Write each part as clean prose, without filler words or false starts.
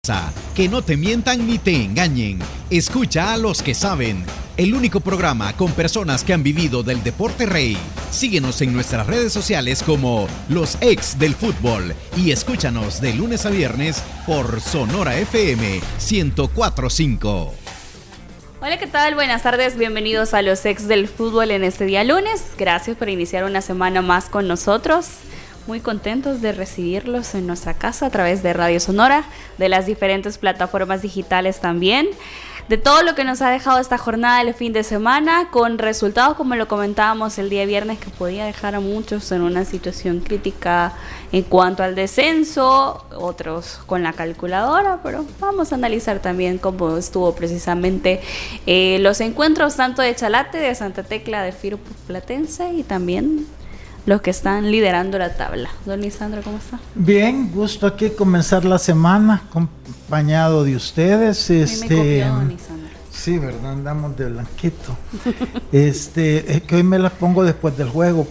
Que no te mientan ni te engañen. Escucha a los que saben. El único programa con personas que han vivido del deporte rey. Síguenos en nuestras redes sociales como Los Ex del Fútbol y escúchanos de lunes a viernes por Sonora FM 104.5. Hola, ¿qué tal? Buenas tardes, bienvenidos a Los Ex del Fútbol en este día lunes. Gracias por iniciar una semana más con nosotros. Muy contentos de recibirlos en nuestra casa a través de Radio Sonora, de las diferentes plataformas digitales también, de todo lo que nos ha dejado esta jornada del fin de semana, con resultados como lo comentábamos el día viernes, que podía dejar a muchos en una situación crítica en cuanto al descenso, otros con la calculadora, pero vamos a analizar también cómo estuvo precisamente los encuentros tanto de Chalate, de Santa Tecla, de Firpo Platense y también los que están liderando la tabla. Don Lisandro, ¿cómo está? Bien, gusto aquí comenzar la semana acompañado de ustedes. Me copió, don Lisandro. Sí, verdad, andamos de blanquito. Es que hoy me las pongo después del juego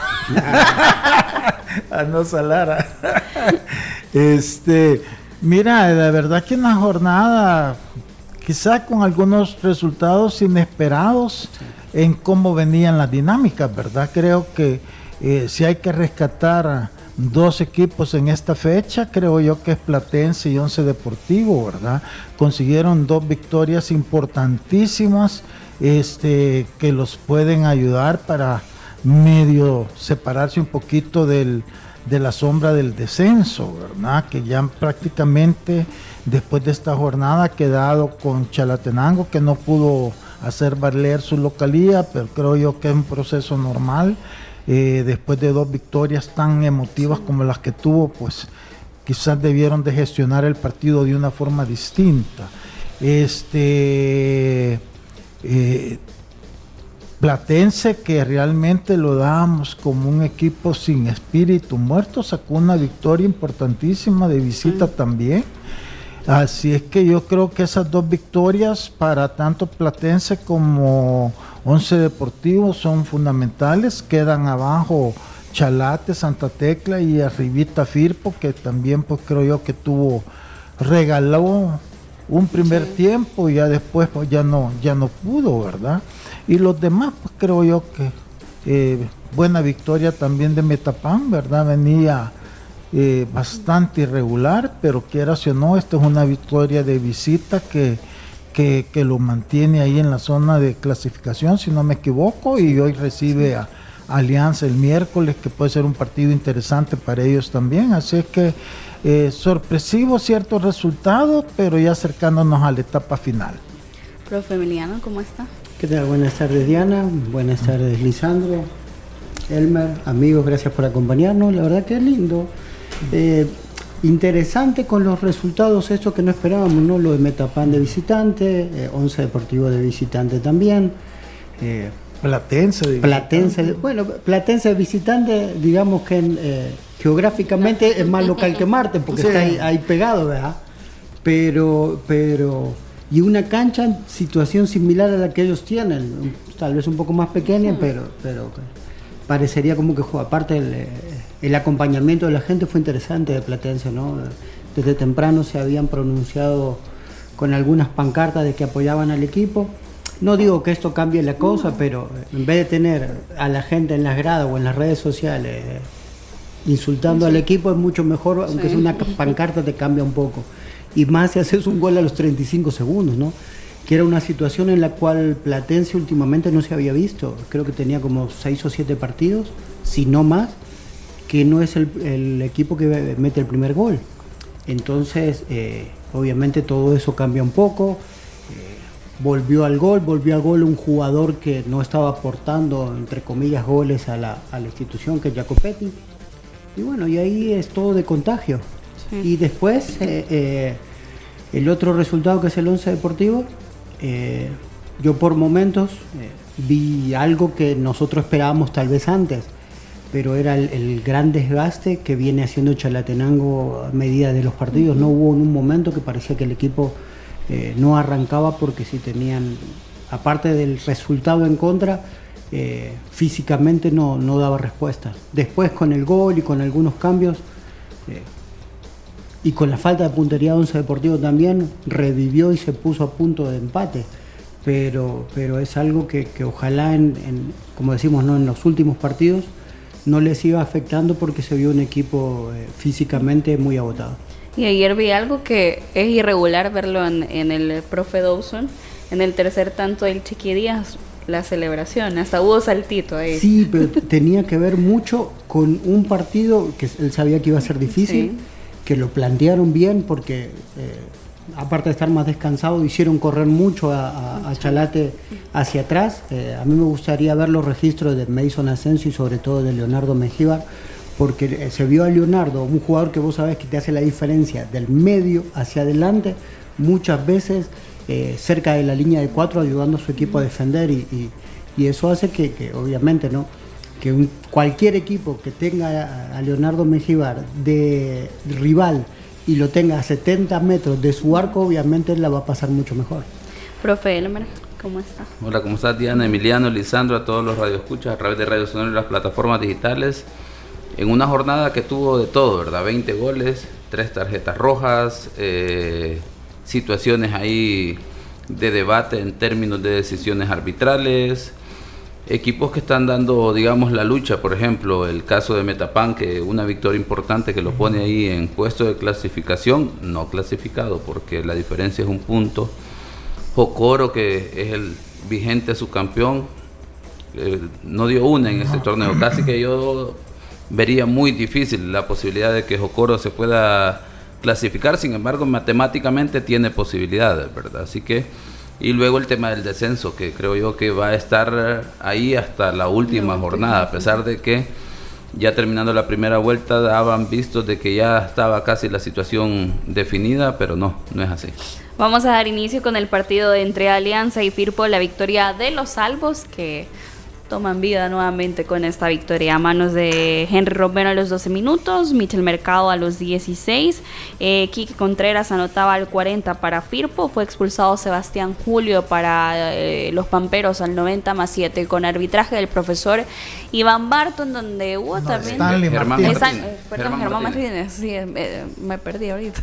a no salar. Mira, la verdad que una jornada quizá con algunos resultados inesperados en cómo venían las dinámicas, ¿verdad? Creo que si hay que rescatar dos equipos en esta fecha, creo yo que es Platense y Once Deportivo, ¿verdad? Consiguieron dos victorias importantísimas que los pueden ayudar para medio separarse un poquito de la sombra del descenso, ¿verdad? Que ya prácticamente después de esta jornada ha quedado con Chalatenango, que no pudo hacer valer su localía, pero creo yo que es un proceso normal. Después de dos victorias tan emotivas como las que tuvo, pues quizás debieron de gestionar el partido de una forma distinta. Platense, que realmente lo dábamos como un equipo sin espíritu muerto, sacó una victoria importantísima de visita también. Así es que yo creo que esas dos victorias para tanto Platense como Once Deportivo son fundamentales. Quedan abajo Chalate, Santa Tecla y arribita Firpo, que también pues creo yo que regaló un primer tiempo y ya después pues ya no pudo, ¿verdad? Y los demás pues creo yo que buena victoria también de Metapán, ¿verdad? Venía bastante irregular, pero quieras o no, esta es una victoria de visita que lo mantiene ahí en la zona de clasificación, si no me equivoco, y hoy recibe a Alianza el miércoles, que puede ser un partido interesante para ellos también. Así es que sorpresivo ciertos resultados, pero ya acercándonos a la etapa final. Profe Emiliano, ¿cómo está? ¿Qué tal? Buenas tardes, Diana. Buenas tardes, Lisandro, Elmer, amigos, gracias por acompañarnos. La verdad que es lindo. Interesante con los resultados, esto que no esperábamos, ¿no? Lo de Metapán de visitante, Once Deportivo de visitante también. Platense de visitante, digamos que geográficamente es más local que Marte, porque está ahí pegado, ¿verdad? Pero y una cancha en situación similar a la que ellos tienen, tal vez un poco más pequeña, pero parecería como que aparte el acompañamiento de la gente fue interesante de Platense, ¿no? Desde temprano se habían pronunciado con algunas pancartas de que apoyaban al equipo. No digo que esto cambie la cosa, pero en vez de tener a la gente en las gradas o en las redes sociales insultando al equipo, es mucho mejor, aunque sea una pancarta, te cambia un poco. Y más si haces un gol a los 35 segundos, ¿no? Que era una situación en la cual Platense últimamente no se había visto. Creo que tenía como 6 o 7 partidos, si no más, que no es el equipo que mete el primer gol. Entonces, obviamente todo eso cambia un poco. Volvió al gol un jugador que no estaba aportando, entre comillas, goles a la institución, que es Jacopetti. Y bueno, y ahí es todo de contagio. Sí. Y después, el otro resultado, que es el Once Deportivo, yo por momentos vi algo que nosotros esperábamos tal vez antes, pero era el gran desgaste que viene haciendo Chalatenango a medida de los partidos. No hubo en un momento que parecía que el equipo no arrancaba, porque si tenían, aparte del resultado en contra, físicamente no daba respuesta. Después, con el gol y con algunos cambios, y con la falta de puntería de Once Deportivo también revivió y se puso a punto de empate. Pero es algo que ojalá, como decimos, ¿no?, en los últimos partidos no les iba afectando, porque se vio un equipo físicamente muy agotado. Y ayer vi algo que es irregular verlo en el profe Dawson, en el tercer tanto del Chiqui Díaz, la celebración, hasta hubo saltito ahí. Sí, pero tenía que ver mucho con un partido que él sabía que iba a ser difícil, sí, que lo plantearon bien, porque aparte de estar más descansado, hicieron correr mucho a Chalate hacia atrás. A mí me gustaría ver los registros de Mason Asensio y sobre todo de Leonardo Mengíbar, porque se vio a Leonardo, un jugador que vos sabés que te hace la diferencia del medio hacia adelante, muchas veces cerca de la línea de 4, ayudando a su equipo a defender, y eso hace que obviamente, ¿no?, que cualquier equipo que tenga a Leonardo Mengíbar de rival y lo tenga a 70 metros de su arco, obviamente la va a pasar mucho mejor. Profe Elmer, ¿cómo está? Hola, ¿cómo estás, Diana, Emiliano, Lisandro, a todos los radioescuchas a través de Radio Sonora y las plataformas digitales? En una jornada que tuvo de todo, ¿verdad? 20 goles, 3 tarjetas rojas, situaciones ahí de debate en términos de decisiones arbitrales, equipos que están dando, digamos, la lucha. Por ejemplo, el caso de Metapan, que una victoria importante que lo pone ahí en puesto de clasificación, no clasificado porque la diferencia es un punto. Jocoro, que es el vigente subcampeón, no dio una en este torneo. Casi que yo vería muy difícil la posibilidad de que Jocoro se pueda clasificar. Sin embargo, matemáticamente tiene posibilidades, ¿verdad? Así que, y luego el tema del descenso, que creo yo que va a estar ahí hasta la última jornada, a pesar de que ya terminando la primera vuelta daban vistos de que ya estaba casi la situación definida, pero no es así. Vamos a dar inicio con el partido entre Alianza y Firpo, la victoria de los Albos, que toman vida nuevamente con esta victoria a manos de Henry Romero a los 12 minutos, Michel Mercado a los 16, Quique Contreras anotaba al 40 para Firpo, fue expulsado Sebastián Julio para los Pamperos al 90+7 con arbitraje del profesor Iván Barton, donde hubo también Germán Martínez, sí, me perdí ahorita.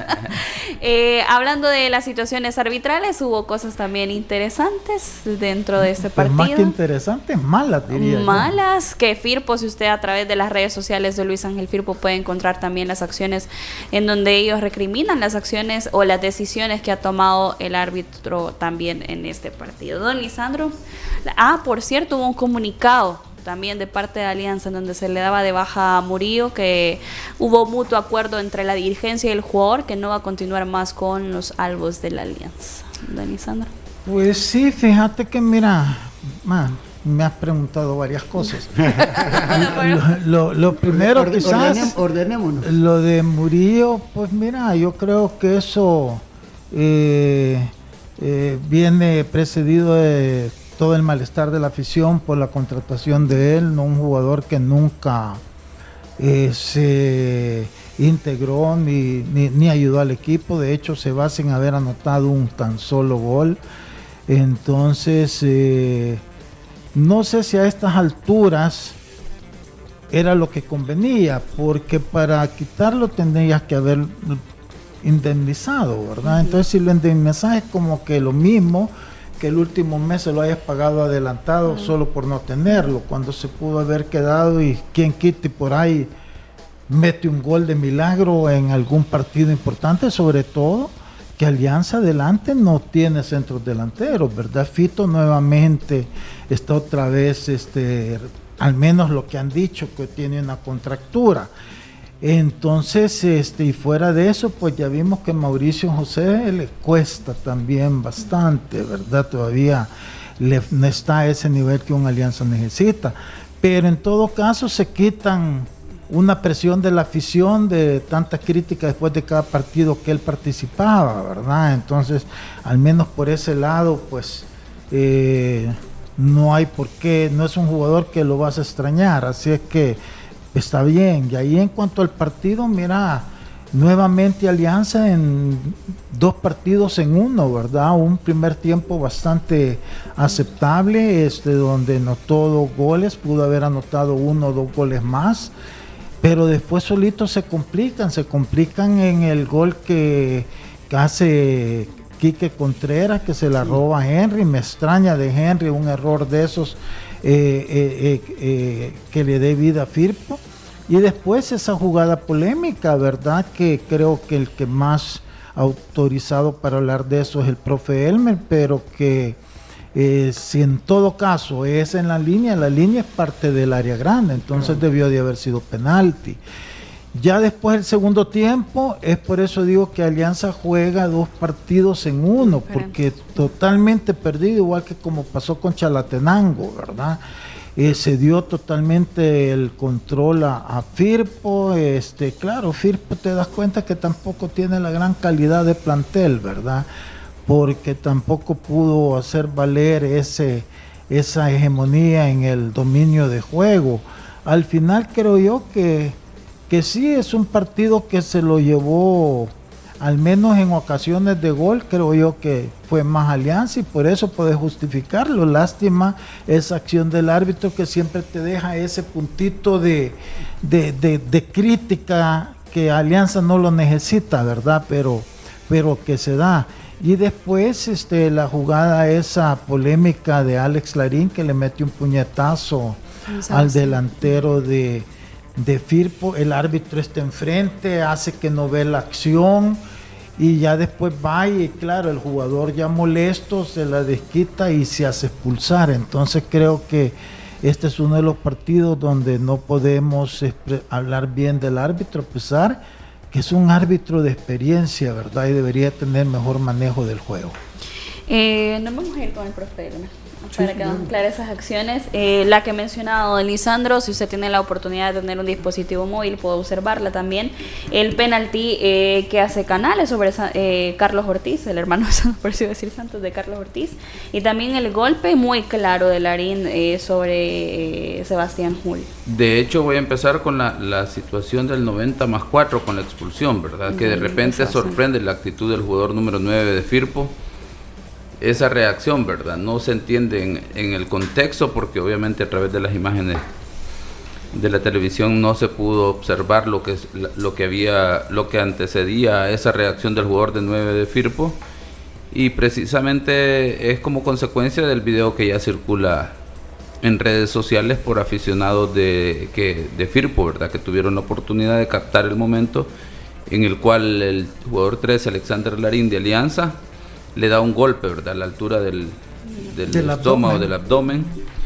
Hablando de las situaciones arbitrales, hubo cosas también interesantes dentro de este partido. Más que interesante, malas, diría malas, que Firpo, si usted a través de las redes sociales de Luis Ángel Firpo puede encontrar también las acciones en donde ellos recriminan las acciones o las decisiones que ha tomado el árbitro también en este partido. Don Lisandro, por cierto, hubo un comunicado también de parte de Alianza en donde se le daba de baja a Murillo, que hubo mutuo acuerdo entre la dirigencia y el jugador que no va a continuar más con los Albos de la Alianza. Don Lisandro. Pues sí, fíjate que mira, me has preguntado varias cosas. lo primero quizás ordenémonos. Lo de Murillo, pues mira, yo creo que eso viene precedido de todo el malestar de la afición por la contratación de él, no un jugador que nunca se integró ni ayudó al equipo. De hecho, se va sin haber anotado un tan solo gol. Entonces no sé si a estas alturas era lo que convenía, porque para quitarlo tendrías que haber indemnizado, ¿verdad? Entonces si lo indemnizas es como que lo mismo que el último mes se lo hayas pagado adelantado solo por no tenerlo, cuando se pudo haber quedado y quien quite por ahí mete un gol de milagro en algún partido importante, sobre todo que Alianza adelante no tiene centros delanteros, ¿verdad? Fito nuevamente está otra vez, al menos lo que han dicho, que tiene una contractura. Entonces, y fuera de eso, pues ya vimos que Mauricio José le cuesta también bastante, ¿verdad? Todavía no está a ese nivel que una Alianza necesita. Pero en todo caso se quitan una presión de la afición de tantas críticas después de cada partido que él participaba, ¿verdad? Entonces, al menos por ese lado, pues no hay por qué, no es un jugador que lo vas a extrañar, así es que está bien. Y ahí en cuanto al partido, mira, nuevamente Alianza en 2 partidos en 1, ¿verdad? Un primer tiempo bastante aceptable, donde anotó 2 goles, pudo haber anotado 1 o 2 goles más. pero después solitos se complican en el gol que hace Quique Contreras, que se la roba a Henry. Me extraña de Henry un error de esos que le dé vida a Firpo. Y después esa jugada polémica, ¿verdad? Que creo que el que más autorizado para hablar de eso es el profe Elmer, pero que si en todo caso es en la línea es parte del área grande, entonces debió de haber sido penalti. Ya después del segundo tiempo, es por eso digo que Alianza juega 2 partidos en uno, porque totalmente perdido, igual que como pasó con Chalatenango, ¿verdad? Se dio totalmente el control a Firpo. Claro, Firpo te das cuenta que tampoco tiene la gran calidad de plantel, ¿verdad? Porque tampoco pudo hacer valer esa hegemonía en el dominio de juego. Al final creo yo que sí es un partido que se lo llevó, al menos en ocasiones de gol, creo yo que fue más Alianza y por eso puede justificarlo. Lástima esa acción del árbitro que siempre te deja ese puntito de crítica que Alianza no lo necesita, ¿verdad? Pero que se da. Y después la jugada esa polémica de Alex Larín, que le mete un puñetazo al delantero de Firpo. El árbitro está enfrente, hace que no ve la acción y ya después va y claro, el jugador ya molesto se la desquita y se hace expulsar. Entonces creo que este es uno de los partidos donde no podemos hablar bien del árbitro, a pesar que es un árbitro de experiencia, ¿verdad? Y debería tener mejor manejo del juego. Nos vamos a ir con el profe Elmer, para que nos aclare esas acciones. La que ha mencionado Lisandro, si usted tiene la oportunidad de tener un dispositivo móvil, puede observarla también. El penalti que hace Canales sobre Carlos Ortiz, el hermano de Santos, por así decir Santos, de Carlos Ortiz. Y también el golpe muy claro de Larín sobre Sebastián Hull. De hecho, voy a empezar con la situación del 90+4 con la expulsión, ¿verdad? Que de repente sorprende la actitud del jugador número 9 de Firpo. Esa reacción, ¿verdad? No se entiende en el contexto, porque obviamente a través de las imágenes de la televisión no se pudo observar lo que antecedía a esa reacción del jugador de 9 de Firpo, y precisamente es como consecuencia del video que ya circula en redes sociales por aficionados de Firpo, ¿verdad? Que tuvieron la oportunidad de captar el momento en el cual el jugador 13, Alexander Larín de Alianza, le da un golpe, ¿verdad? A la altura del estómago, del abdomen,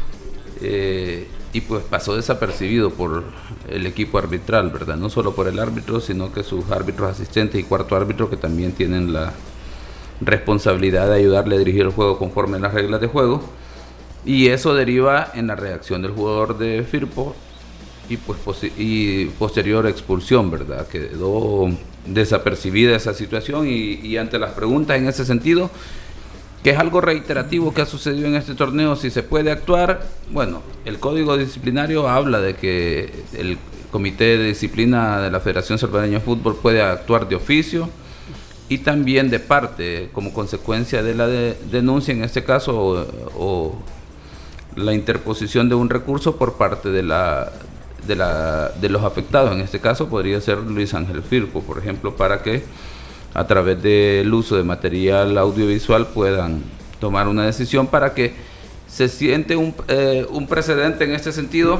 y pues pasó desapercibido por el equipo arbitral, ¿verdad? No solo por el árbitro, sino que sus árbitros asistentes y cuarto árbitro, que también tienen la responsabilidad de ayudarle a dirigir el juego conforme a las reglas de juego, y eso deriva en la reacción del jugador de Firpo y pues posterior expulsión, ¿verdad? Quedó desapercibida esa situación y ante las preguntas en ese sentido, que es algo reiterativo que ha sucedido en este torneo, si se puede actuar. Bueno, el código disciplinario habla de que el comité de disciplina de la Federación Salvadoreña de Fútbol puede actuar de oficio y también de parte, como consecuencia de la denuncia en este caso, o la interposición de un recurso por parte de los afectados. En este caso podría ser Luis Ángel Firpo, por ejemplo, para que a través del uso de material audiovisual puedan tomar una decisión para que se siente un precedente en este sentido,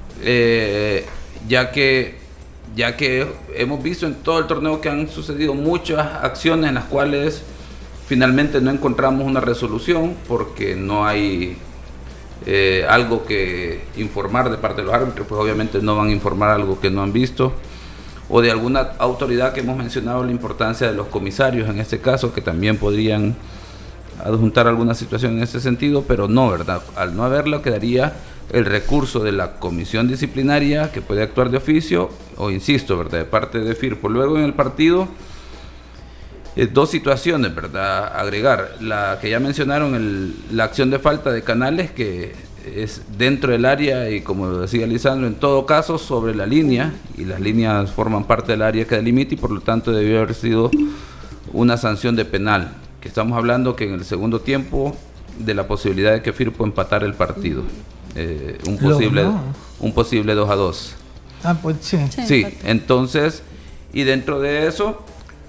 ya que hemos visto en todo el torneo que han sucedido muchas acciones en las cuales finalmente no encontramos una resolución porque no hay algo que informar de parte de los árbitros, pues obviamente no van a informar algo que no han visto, o de alguna autoridad que hemos mencionado la importancia de los comisarios en este caso, que también podrían adjuntar alguna situación en ese sentido, pero no, ¿verdad? Al no haberlo, quedaría el recurso de la comisión disciplinaria, que puede actuar de oficio, o insisto, ¿verdad?, de parte de Firpo. Luego en el partido, dos situaciones, ¿verdad?, agregar. La que ya mencionaron, la acción de falta de Canales, que es dentro del área y, como decía Lisandro, en todo caso sobre la línea, y las líneas forman parte del área que delimita y por lo tanto debió haber sido una sanción de penal, que estamos hablando que en el segundo tiempo de la posibilidad de que Firpo empatara el partido, un posible 2-2. Pues sí. Sí, entonces, y dentro de eso,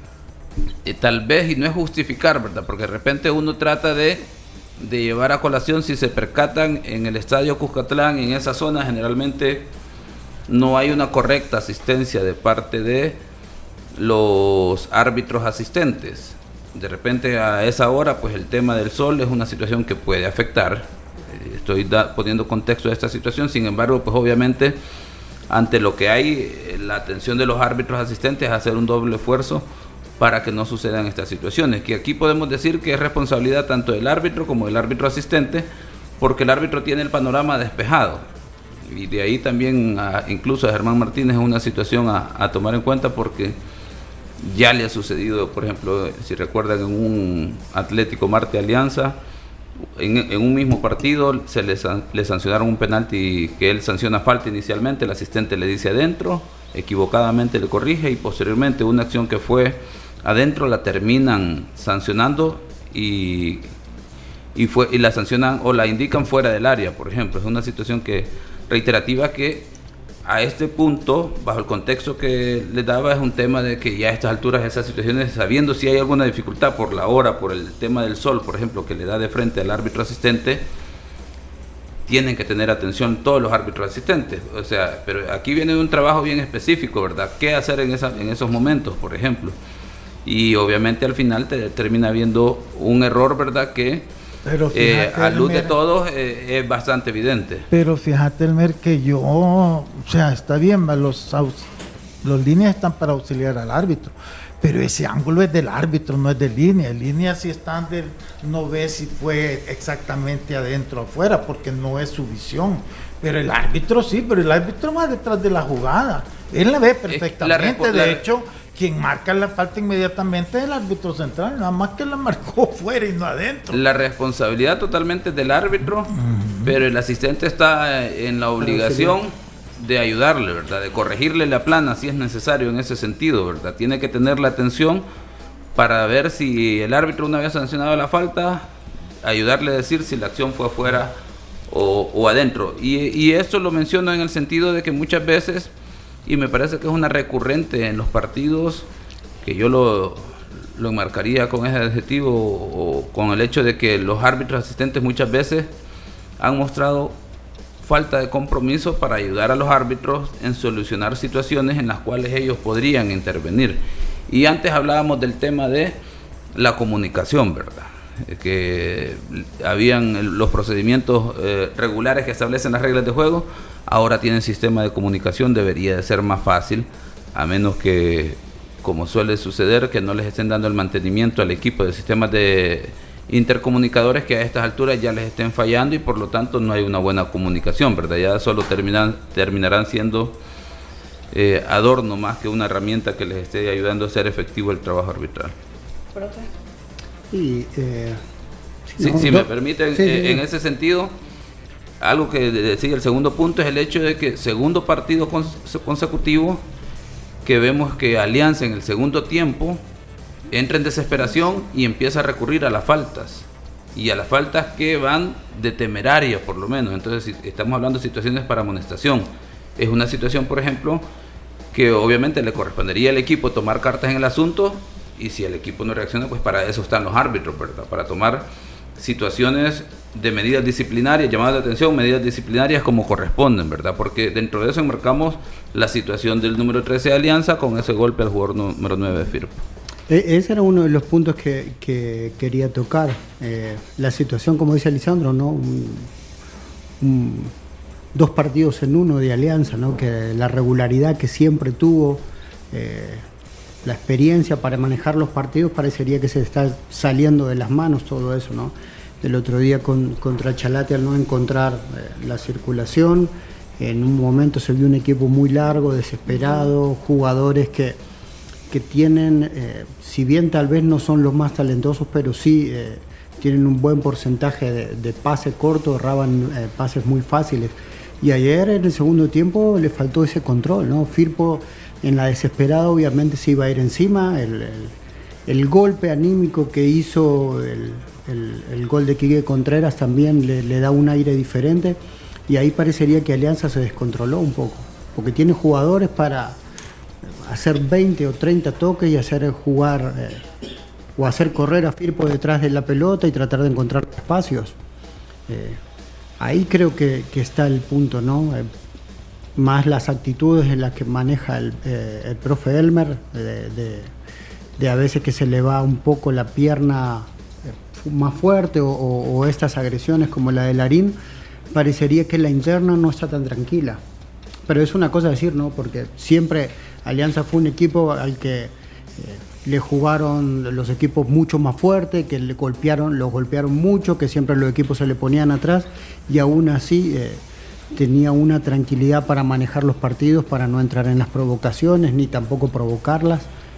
tal vez, y no es justificar, ¿verdad? Porque de repente uno trata de llevar a colación, si se percatan en el estadio Cuscatlán, en esa zona generalmente no hay una correcta asistencia de parte de los árbitros asistentes. De repente a esa hora, pues el tema del sol es una situación que puede afectar. Estoy poniendo contexto a esta situación, sin embargo, pues obviamente ante lo que hay, la atención de los árbitros asistentes es hacer un doble esfuerzo para que no sucedan estas situaciones, que aquí podemos decir que es responsabilidad tanto del árbitro como del árbitro asistente, porque el árbitro tiene el panorama despejado, y de ahí también incluso a Germán Martínez es una situación a tomar en cuenta, porque ya le ha sucedido, por ejemplo, si recuerdan, en un Atlético Marte Alianza, en un mismo partido le sancionaron un penalti que él sanciona falta inicialmente, el asistente le dice adentro, equivocadamente le corrige, y posteriormente una acción que fue adentro la terminan sancionando y la sancionan o la indican fuera del área, por ejemplo. Es una situación reiterativa que a este punto, bajo el contexto que le daba, es un tema de que ya a estas alturas esas situaciones, sabiendo si hay alguna dificultad por la hora, por el tema del sol, por ejemplo, que le da de frente al árbitro asistente, tienen que tener atención todos los árbitros asistentes. O sea, pero aquí viene un trabajo bien específico, ¿verdad? ¿Qué hacer en esos momentos, por ejemplo? Y obviamente al final termina habiendo un error, ¿verdad? Que pero fíjate, a luz de todos es bastante evidente. Pero fíjate, Elmer, que o sea, está bien, los líneas están para auxiliar al árbitro, pero ese ángulo es del árbitro, no es de línea. En línea sí están no ve si fue exactamente adentro o afuera, porque no es su visión. Pero el árbitro sí, pero el árbitro va detrás de la jugada. Él la ve perfectamente, de hecho. Quien marca la falta inmediatamente es el árbitro central, nada más que la marcó fuera y no adentro. La responsabilidad totalmente es del árbitro, pero el asistente está en la obligación de ayudarle, ¿verdad? De corregirle la plana si es necesario en ese sentido, ¿verdad? Tiene que tener la atención para ver si el árbitro, una vez sancionado la falta, ayudarle a decir si la acción fue afuera o adentro. Y esto lo menciono en el sentido de que muchas veces, y me parece que es una recurrente en los partidos, que yo lo enmarcaría con ese adjetivo o con el hecho de que los árbitros asistentes muchas veces han mostrado falta de compromiso para ayudar a los árbitros en solucionar situaciones en las cuales ellos podrían intervenir. Y antes hablábamos del tema de la comunicación, ¿verdad? Que habían los procedimientos regulares que establecen las reglas de juego, ahora tienen sistema de comunicación, debería de ser más fácil, a menos que, como suele suceder, que no les estén dando el mantenimiento al equipo de sistemas de intercomunicadores que a estas alturas ya les estén fallando y por lo tanto no hay una buena comunicación, ¿verdad? Ya solo terminarán siendo adorno más que una herramienta que les esté ayudando a hacer efectivo el trabajo arbitral. Si me permiten, en ese sentido, algo que decía el segundo punto es el hecho de que segundo partido consecutivo que vemos que Alianza en el segundo tiempo entra en desesperación y empieza a recurrir a las faltas, y a las faltas que van de temerarias por lo menos. Entonces, si estamos hablando de situaciones para amonestación, es una situación, por ejemplo, que obviamente le correspondería al equipo tomar cartas en el asunto, y si el equipo no reacciona, pues para eso están los árbitros, ¿verdad? Para tomar situaciones de medidas disciplinarias, llamadas de atención, medidas disciplinarias como corresponden, ¿verdad? Porque dentro de eso enmarcamos la situación del número 13 de Alianza con ese golpe al jugador número 9 de Firpo. Ese era uno de los puntos que quería tocar. La situación, como dice Lisandro, ¿no? Dos partidos en uno de Alianza, ¿no? Que la regularidad que siempre tuvo, la experiencia para manejar los partidos, parecería que se está saliendo de las manos todo eso, ¿no? El otro día contra Chalate, al no encontrar la circulación, en un momento se vio un equipo muy largo, desesperado, jugadores que tienen, si bien tal vez no son los más talentosos, pero sí tienen un buen porcentaje de pase corto, erraban pases muy fáciles. Y ayer en el segundo tiempo le faltó ese control, ¿no? Firpo en la desesperada obviamente se iba a ir encima, el golpe anímico que hizo el gol de Quique Contreras también le da un aire diferente, y ahí parecería que Alianza se descontroló un poco. porque tiene jugadores para hacer 20 o 30 toques y hacer jugar o hacer correr a Firpo detrás de la pelota y tratar de encontrar espacios. Ahí creo que está el punto, ¿no? Más las actitudes en las que maneja el profe Elmer, de a veces que se le va un poco la pierna más fuerte o estas agresiones como la de Larín, parecería que la interna no está tan tranquila. Pero es una cosa decir, ¿no? Porque siempre Alianza fue un equipo al que le jugaron los equipos mucho más fuertes, que los golpearon mucho, que siempre los equipos se le ponían atrás y aún así tenía una tranquilidad para manejar los partidos, para no entrar en las provocaciones ni tampoco provocarlas,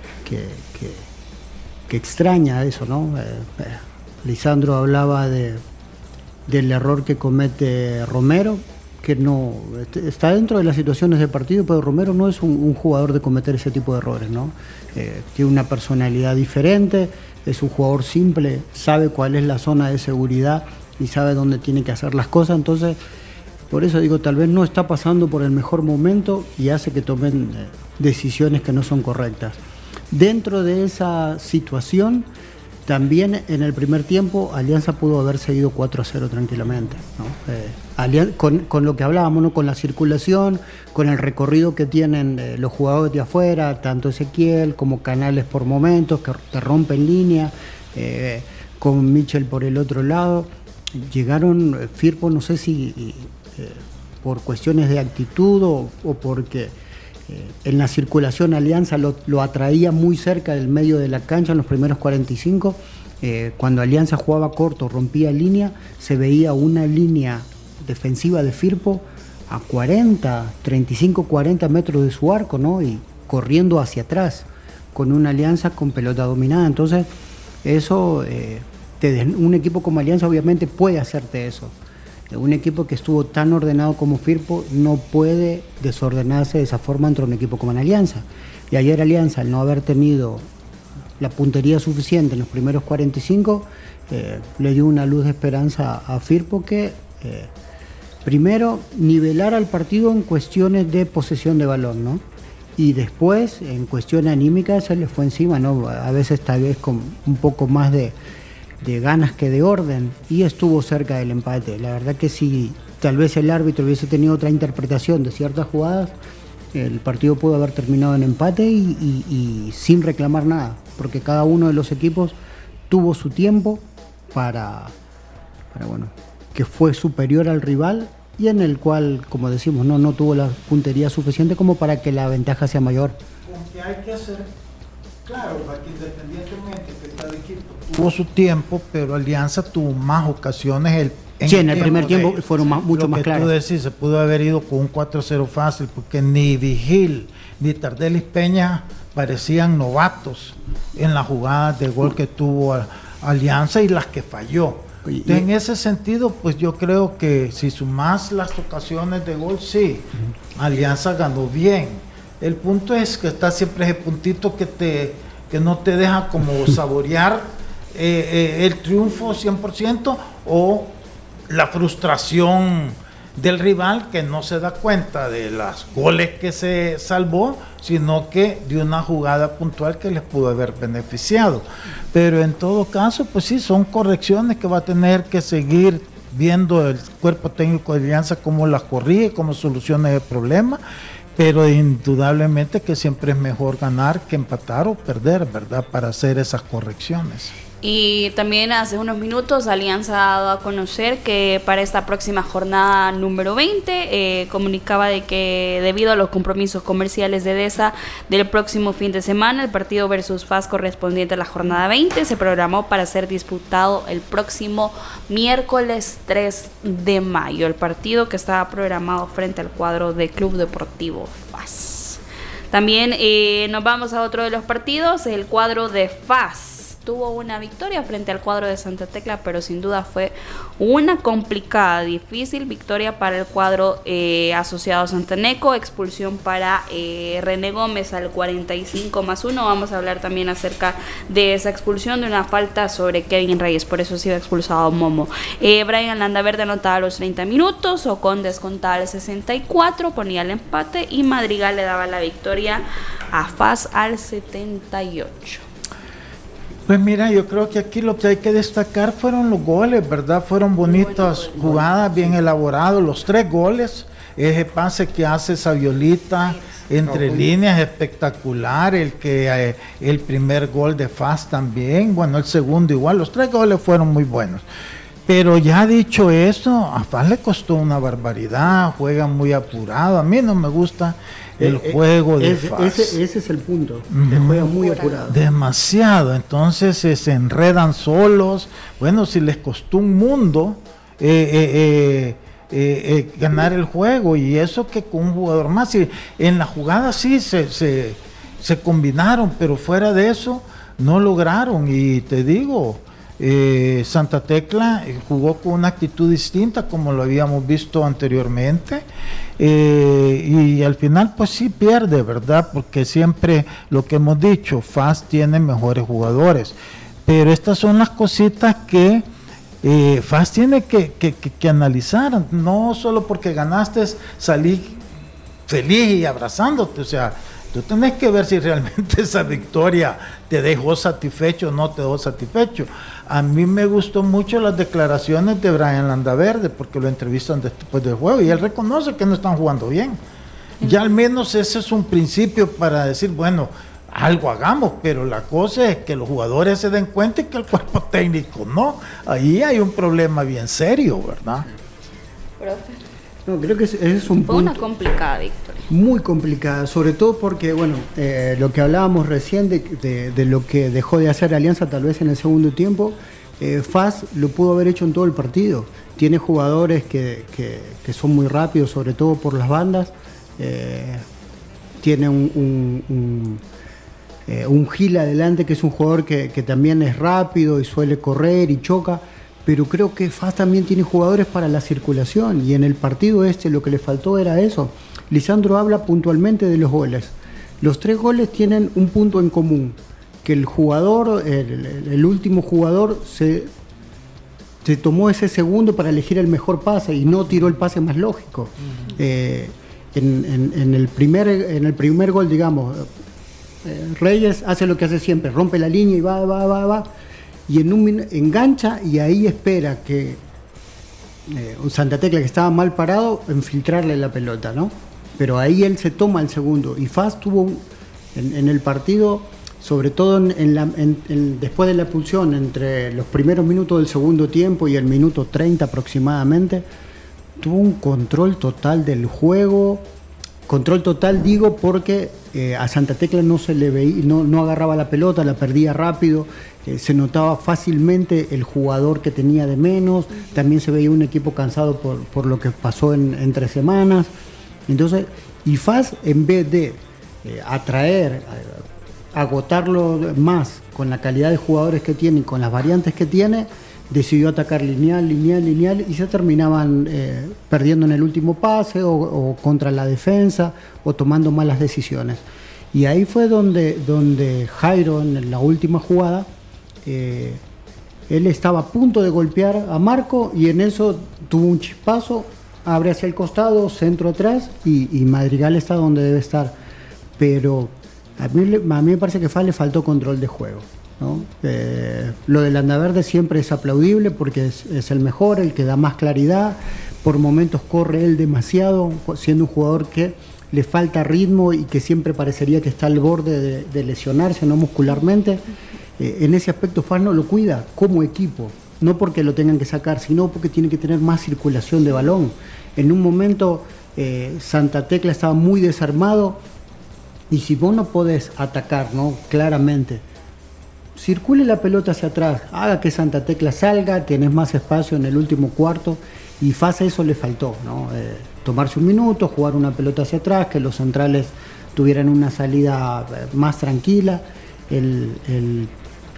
que extraña eso, ¿no? Lisandro hablaba del error que comete Romero, que no está dentro de las situaciones de partido, pero Romero no es un jugador de cometer ese tipo de errores, ¿no? Tiene una personalidad diferente, es un jugador simple, sabe cuál es la zona de seguridad y sabe dónde tiene que hacer las cosas. Entonces, por eso digo, tal vez no está pasando por el mejor momento y hace que tomen decisiones que no son correctas. Dentro de esa situación, también en el primer tiempo Alianza pudo haber seguido 4-0 tranquilamente, ¿no? Con lo que hablábamos, ¿no? Con la circulación, con el recorrido que tienen los jugadores de afuera, tanto Ezequiel como Canales por momentos, que te rompen línea, con Michel por el otro lado. Llegaron Firpo, no sé si por cuestiones de actitud o porque en la circulación Alianza lo atraía muy cerca del medio de la cancha en los primeros 45. Cuando Alianza jugaba corto, rompía línea, se veía una línea defensiva de Firpo a 35-40 metros de su arco, ¿no? Y corriendo hacia atrás, con una Alianza con pelota dominada. Entonces, eso, un equipo como Alianza obviamente puede hacerte eso. Un equipo que estuvo tan ordenado como Firpo no puede desordenarse de esa forma entre un equipo como Alianza. Y ayer Alianza, al no haber tenido la puntería suficiente en los primeros 45, le dio una luz de esperanza a Firpo que primero nivelara el partido en cuestiones de posesión de balón, ¿no? Y después en cuestiones anímicas se le fue encima, ¿no? A veces tal vez con un poco más de ganas que de orden, y estuvo cerca del empate. La verdad que si tal vez el árbitro hubiese tenido otra interpretación de ciertas jugadas, el partido pudo haber terminado en empate y sin reclamar nada, porque cada uno de los equipos tuvo su tiempo para bueno, que fue superior al rival y en el cual, como decimos, no tuvo la puntería suficiente como para que la ventaja sea mayor. Aunque hay que hacer claro, aquí independientemente que cada equipo tuvo su tiempo, pero Alianza tuvo más ocasiones. En el primer tiempo fueron mucho más claros. Tú decís, se pudo haber ido con un 4-0 fácil, porque ni Vigil ni Tardelis Peña parecían novatos en las jugadas de gol que tuvo Alianza y las que falló. Entonces, en ese sentido, pues yo creo que si sumás las ocasiones de gol, sí, Alianza ganó bien. El punto es que está siempre ese puntito que no te deja como saborear el triunfo 100% o la frustración del rival que no se da cuenta de los goles que se salvó, sino que de una jugada puntual que les pudo haber beneficiado. Pero en todo caso, pues sí, son correcciones que va a tener que seguir viendo el cuerpo técnico de Alianza, cómo las corrige, cómo soluciona el problema. Pero indudablemente que siempre es mejor ganar que empatar o perder, ¿verdad? Para hacer esas correcciones. Y también hace unos minutos Alianza ha dado a conocer que para esta próxima jornada número 20 comunicaba de que debido a los compromisos comerciales de DESA del próximo fin de semana, el partido versus FAS correspondiente a la jornada 20 se programó para ser disputado el próximo miércoles 3 de mayo, el partido que estaba programado frente al cuadro de Club Deportivo FAS. También nos vamos a otro de los partidos, el cuadro de FAS tuvo una victoria frente al cuadro de Santa Tecla, pero sin duda fue una complicada, difícil victoria para el cuadro asociado Santaneco. Expulsión para René Gómez al 45+1. Vamos a hablar también acerca de esa expulsión, de una falta sobre Kevin Reyes, por eso ha sido expulsado Momo. Brian Landaverde anotaba a los 30 minutos, Ocon descontaba al 64, ponía el empate y Madrigal le daba la victoria a FAS al 78. Pues mira, yo creo que aquí lo que hay que destacar fueron los goles, ¿verdad? Fueron bonitas jugadas, bien elaborados, los 3 goles, ese pase que hace Saviolita entre líneas, espectacular, el primer gol de FAS también, bueno, el segundo igual, los 3 goles fueron muy buenos. Pero ya dicho eso, a FAS le costó una barbaridad, juega muy apurado, a mí no me gusta el juego de FAS. Ese es el punto, que juega muy apurado. Demasiado, entonces se enredan solos. Bueno, si les costó un mundo ganar el juego, y eso que con un jugador más, y en la jugada sí se combinaron, pero fuera de eso no lograron. Y te digo, Santa Tecla jugó con una actitud distinta como lo habíamos visto anteriormente, y al final pues sí pierde, ¿verdad? Porque siempre lo que hemos dicho, FAS tiene mejores jugadores, pero estas son las cositas que FAS tiene que analizar. No solo porque ganaste salí feliz y abrazándote, o sea, tú tenés que ver si realmente esa victoria te dejó satisfecho o no te dejó satisfecho. A mí me gustó mucho las declaraciones de Brian Landaverde, porque lo entrevistan después del juego y él reconoce que no están jugando bien. Ya al menos ese es un principio para decir, bueno, algo hagamos, pero la cosa es que los jugadores se den cuenta y que el cuerpo técnico no. Ahí hay un problema bien serio, ¿verdad? Profe. No, creo que ese es un punto. Fue una complicada victoria. Muy complicada, sobre todo porque, bueno, lo que hablábamos recién de lo que dejó de hacer Alianza tal vez en el segundo tiempo, FAS lo pudo haber hecho en todo el partido. Tiene jugadores que son muy rápidos, sobre todo por las bandas. Tiene un Gil adelante, que es un jugador que también es rápido y suele correr y choca. Pero creo que FAS también tiene jugadores para la circulación, y en el partido lo que le faltó era eso. Lisandro habla puntualmente de los goles. Los 3 goles tienen un punto en común, que el jugador, el último jugador se tomó ese segundo para elegir el mejor pase y no tiró el pase más lógico. En el primer gol, digamos, Reyes hace lo que hace siempre, rompe la línea y va. Y engancha, y ahí espera que Santa Tecla, que estaba mal parado, infiltrarle la pelota, ¿no? Pero ahí él se toma el segundo, y FAS tuvo en el partido, sobre todo después de la expulsión, entre los primeros minutos del segundo tiempo y el minuto 30 aproximadamente, tuvo un control total del juego. Control total digo porque a Santa Tecla no se le veía, no agarraba la pelota, la perdía rápido, se notaba fácilmente el jugador que tenía de menos, también se veía un equipo cansado por lo que pasó entre semanas. Entonces, y FAS, en vez de agotarlo más con la calidad de jugadores que tiene y con las variantes que tiene, decidió atacar lineal, y se terminaban perdiendo en el último pase o contra la defensa o tomando malas decisiones. Y ahí fue donde Jairo, en la última jugada, él estaba a punto de golpear a Marco, y en eso tuvo un chispazo, abre hacia el costado, centro atrás, y Madrigal está donde debe estar. Pero a mí me parece que le faltó control de juego, ¿no? Lo de Landaverde siempre es aplaudible porque es el mejor, el que da más claridad. Por momentos corre él demasiado, siendo un jugador que le falta ritmo y que siempre parecería que está al borde de lesionarse, no muscularmente. En ese aspecto FAS no lo cuida como equipo, no porque lo tengan que sacar, sino porque tiene que tener más circulación de balón. En un momento Santa Tecla estaba muy desarmado, y si vos no podés atacar, ¿no?, claramente, circule la pelota hacia atrás, haga que Santa Tecla salga, tenés más espacio en el último cuarto, y FAS eso le faltó, ¿no? Tomarse un minuto, jugar una pelota hacia atrás, que los centrales tuvieran una salida más tranquila.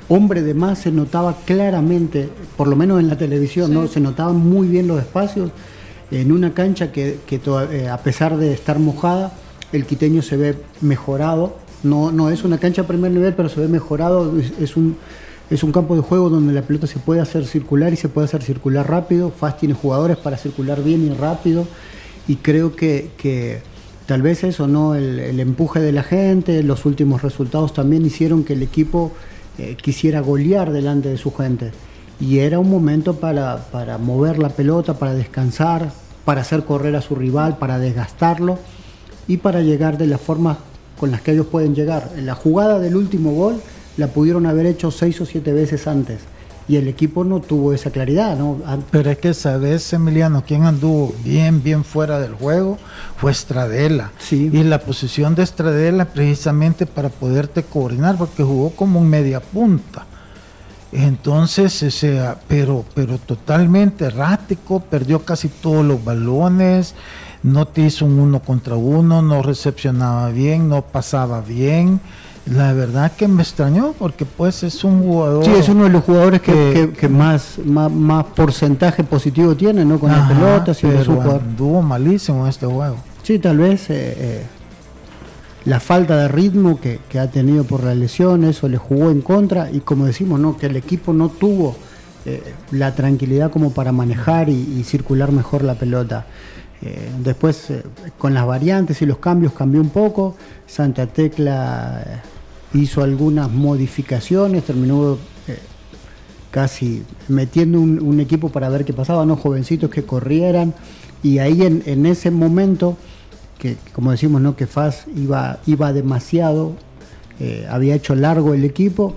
hombre de más se notaba claramente, por lo menos en la televisión, ¿no? Se notaban muy bien los espacios en una cancha que a pesar de estar mojada, el quiteño se ve mejorado. No es una cancha a primer nivel, pero se ve mejorado. Es un campo de juego donde la pelota se puede hacer circular y se puede hacer circular rápido. FAS tiene jugadores para circular bien y rápido, y creo que tal vez eso, ¿no? El empuje de la gente, los últimos resultados también hicieron que el equipo quisiera golear delante de su gente, y era un momento para mover la pelota, para descansar, para hacer correr a su rival, para desgastarlo y para llegar de las formas con las que ellos pueden llegar. La jugada del último gol la pudieron haber hecho 6 o 7 veces antes, y el equipo no tuvo esa claridad, ¿no? Pero es que, ¿sabes, Emiliano? Quien anduvo bien fuera del juego fue Stradella. Sí. Y la posición de Stradella precisamente para poderte coordinar, porque jugó como un media punta. Entonces, pero totalmente errático, perdió casi todos los balones, no te hizo un 1 contra 1, no recepcionaba bien, no pasaba bien. La verdad que me extrañó, porque pues es un jugador... Sí, es uno de los jugadores que más porcentaje positivo tiene, ¿no? Con la pelota, pero es un jugador. Anduvo malísimo en este juego. Sí, tal vez la falta de ritmo que ha tenido por la lesión, eso le jugó en contra, y como decimos, ¿no? Que el equipo no tuvo la tranquilidad como para manejar y circular mejor la pelota. Después, con las variantes y los cambios, cambió un poco. Santa Tecla hizo algunas modificaciones, terminó casi metiendo un equipo para ver qué pasaba, ¿no? Jovencitos que corrieran, y ahí en ese momento, que como decimos, ¿no? Que FAS iba demasiado, había hecho largo el equipo,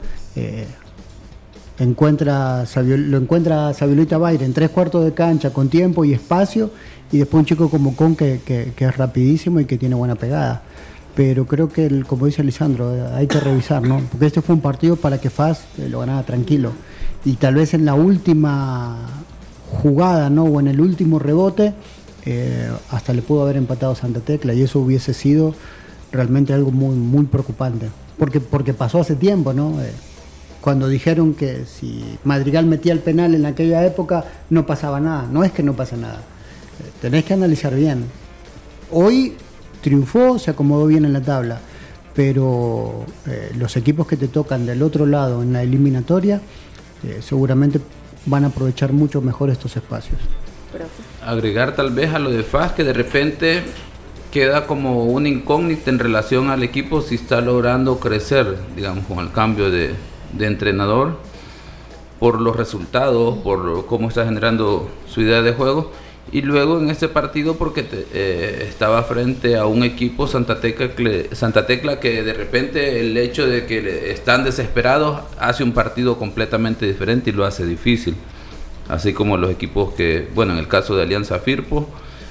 lo encuentra Sabiolita Baire en 3/4 de cancha con tiempo y espacio, y después un chico como Con que es rapidísimo y que tiene buena pegada. Pero creo que, como dice Lisandro, hay que revisar, ¿no? Porque este fue un partido para que FAS lo ganara tranquilo, y tal vez en la última jugada, ¿no? O en el último rebote, hasta le pudo haber empatado Santa Tecla, y eso hubiese sido realmente algo muy preocupante, porque pasó hace tiempo, ¿no? Cuando dijeron que si Madrigal metía el penal en aquella época no pasaba nada. No es que no pasa nada, tenés que analizar bien. Hoy triunfó, se acomodó bien en la tabla, pero los equipos que te tocan del otro lado en la eliminatoria seguramente van a aprovechar mucho mejor estos espacios. Agregar tal vez a lo de FAS, que de repente queda como una incógnita en relación al equipo si está logrando crecer, digamos, con el cambio de entrenador, por los resultados, por cómo está generando su idea de juego. Y luego en este partido porque estaba frente a un equipo Santa Tecla que de repente el hecho de que están desesperados hace un partido completamente diferente y lo hace difícil. Así como los equipos que, bueno, en el caso de Alianza Firpo,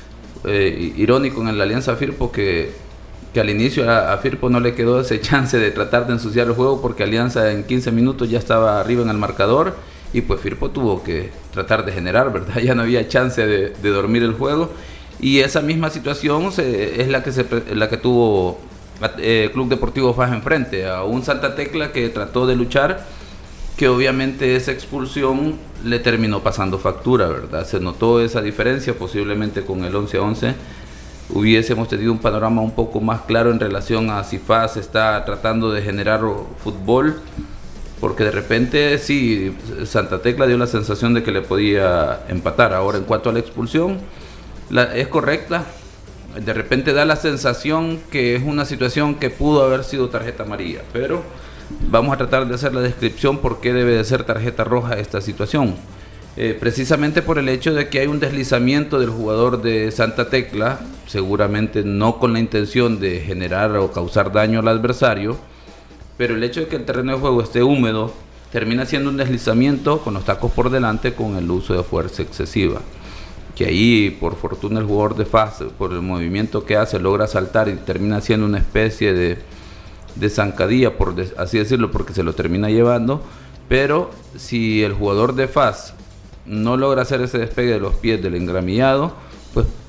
irónico en la Alianza Firpo que al inicio a Firpo no le quedó ese chance de tratar de ensuciar el juego, porque Alianza en 15 minutos ya estaba arriba en el marcador, y pues Firpo tuvo que tratar de generar, ¿verdad? Ya no había chance de dormir el juego, y esa misma situación es la que tuvo Club Deportivo FAS enfrente, a un Santa Tecla que trató de luchar, que obviamente esa expulsión le terminó pasando factura, ¿verdad? Se notó esa diferencia, posiblemente con el 11-11 hubiésemos tenido un panorama un poco más claro en relación a si FAS está tratando de generar fútbol, porque de repente sí, Santa Tecla dio la sensación de que le podía empatar. Ahora, en cuanto a la expulsión, es correcta, de repente da la sensación que es una situación que pudo haber sido tarjeta amarilla, pero vamos a tratar de hacer la descripción por qué debe de ser tarjeta roja esta situación. Precisamente por el hecho de que hay un deslizamiento del jugador de Santa Tecla, seguramente no con la intención de generar o causar daño al adversario, pero el hecho de que el terreno de juego esté húmedo termina siendo un deslizamiento con los tacos por delante, con el uso de fuerza excesiva, que ahí por fortuna el jugador de FAS, por el movimiento que hace, logra saltar y termina siendo una especie de zancadilla, por así decirlo, porque se lo termina llevando. Pero si el jugador de FAS no logra hacer ese despegue de los pies del engramillado, pues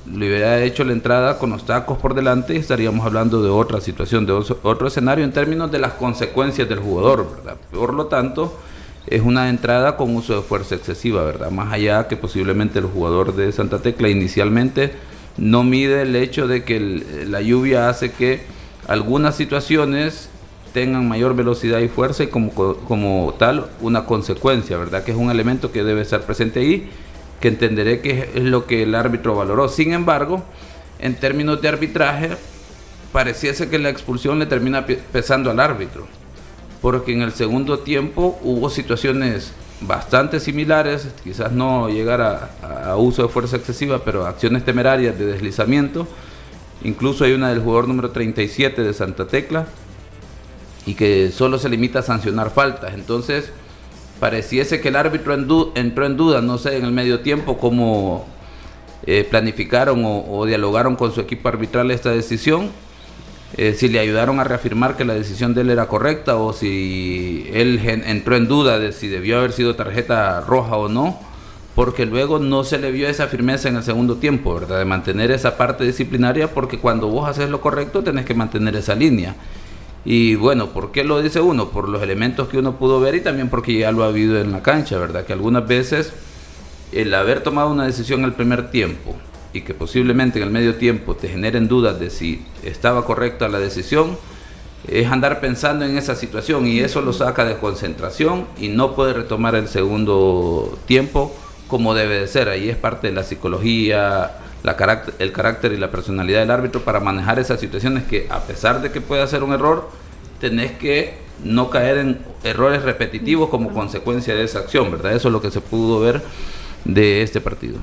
le hubiera hecho la entrada con los tacos por delante y estaríamos hablando de otra situación, de otro escenario en términos de las consecuencias del jugador, ¿verdad? Por lo tanto, es una entrada con uso de fuerza excesiva, ¿verdad? Más allá que posiblemente el jugador de Santa Tecla inicialmente no mide el hecho de que la lluvia hace que algunas situaciones tengan mayor velocidad y fuerza y como tal una consecuencia, ¿verdad? Que es un elemento que debe estar presente ahí, que entenderé que es lo que el árbitro valoró. Sin embargo, en términos de arbitraje, pareciese que la expulsión le termina pesando al árbitro, porque en el segundo tiempo hubo situaciones bastante similares, quizás no llegar a uso de fuerza excesiva, pero acciones temerarias de deslizamiento. Incluso hay una del jugador número 37 de Santa Tecla, y que solo se limita a sancionar faltas. Entonces, pareciese que el árbitro entró en duda, no sé, en el medio tiempo, cómo planificaron o dialogaron con su equipo arbitral esta decisión, si le ayudaron a reafirmar que la decisión de él era correcta o si él entró en duda de si debió haber sido tarjeta roja o no, porque luego no se le vio esa firmeza en el segundo tiempo, ¿verdad? De mantener esa parte disciplinaria, porque cuando vos haces lo correcto tenés que mantener esa línea. Y bueno, ¿por qué lo dice uno? Por los elementos que uno pudo ver y también porque ya lo ha habido en la cancha, ¿verdad? Que algunas veces el haber tomado una decisión al primer tiempo y que posiblemente en el medio tiempo te generen dudas de si estaba correcta la decisión, es andar pensando en esa situación y eso lo saca de concentración y no puede retomar el segundo tiempo como debe de ser. Ahí es parte de la psicología, el carácter y la personalidad del árbitro para manejar esas situaciones que, a pesar de que pueda ser un error, tenés que no caer en errores repetitivos como consecuencia de esa acción, ¿verdad? Eso es lo que se pudo ver de este partido.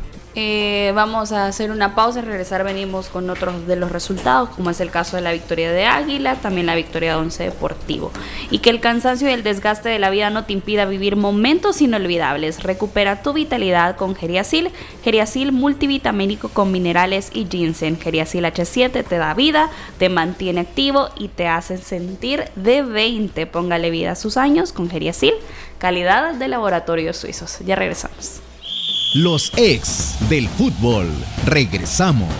Vamos a hacer una pausa y regresar. Venimos con otros de los resultados, como es el caso de la victoria de Águila, también la victoria de Once Deportivo. Y que el cansancio y el desgaste de la vida no te impida vivir momentos inolvidables. Recupera tu vitalidad con Geriasil. Geriasil multivitamínico con minerales y ginseng. Geriasil H7 te da vida, te mantiene activo y te hace sentir de 20. Póngale vida a sus años con Geriasil. Calidad de laboratorios suizos. Ya regresamos. Los ex del fútbol. Regresamos.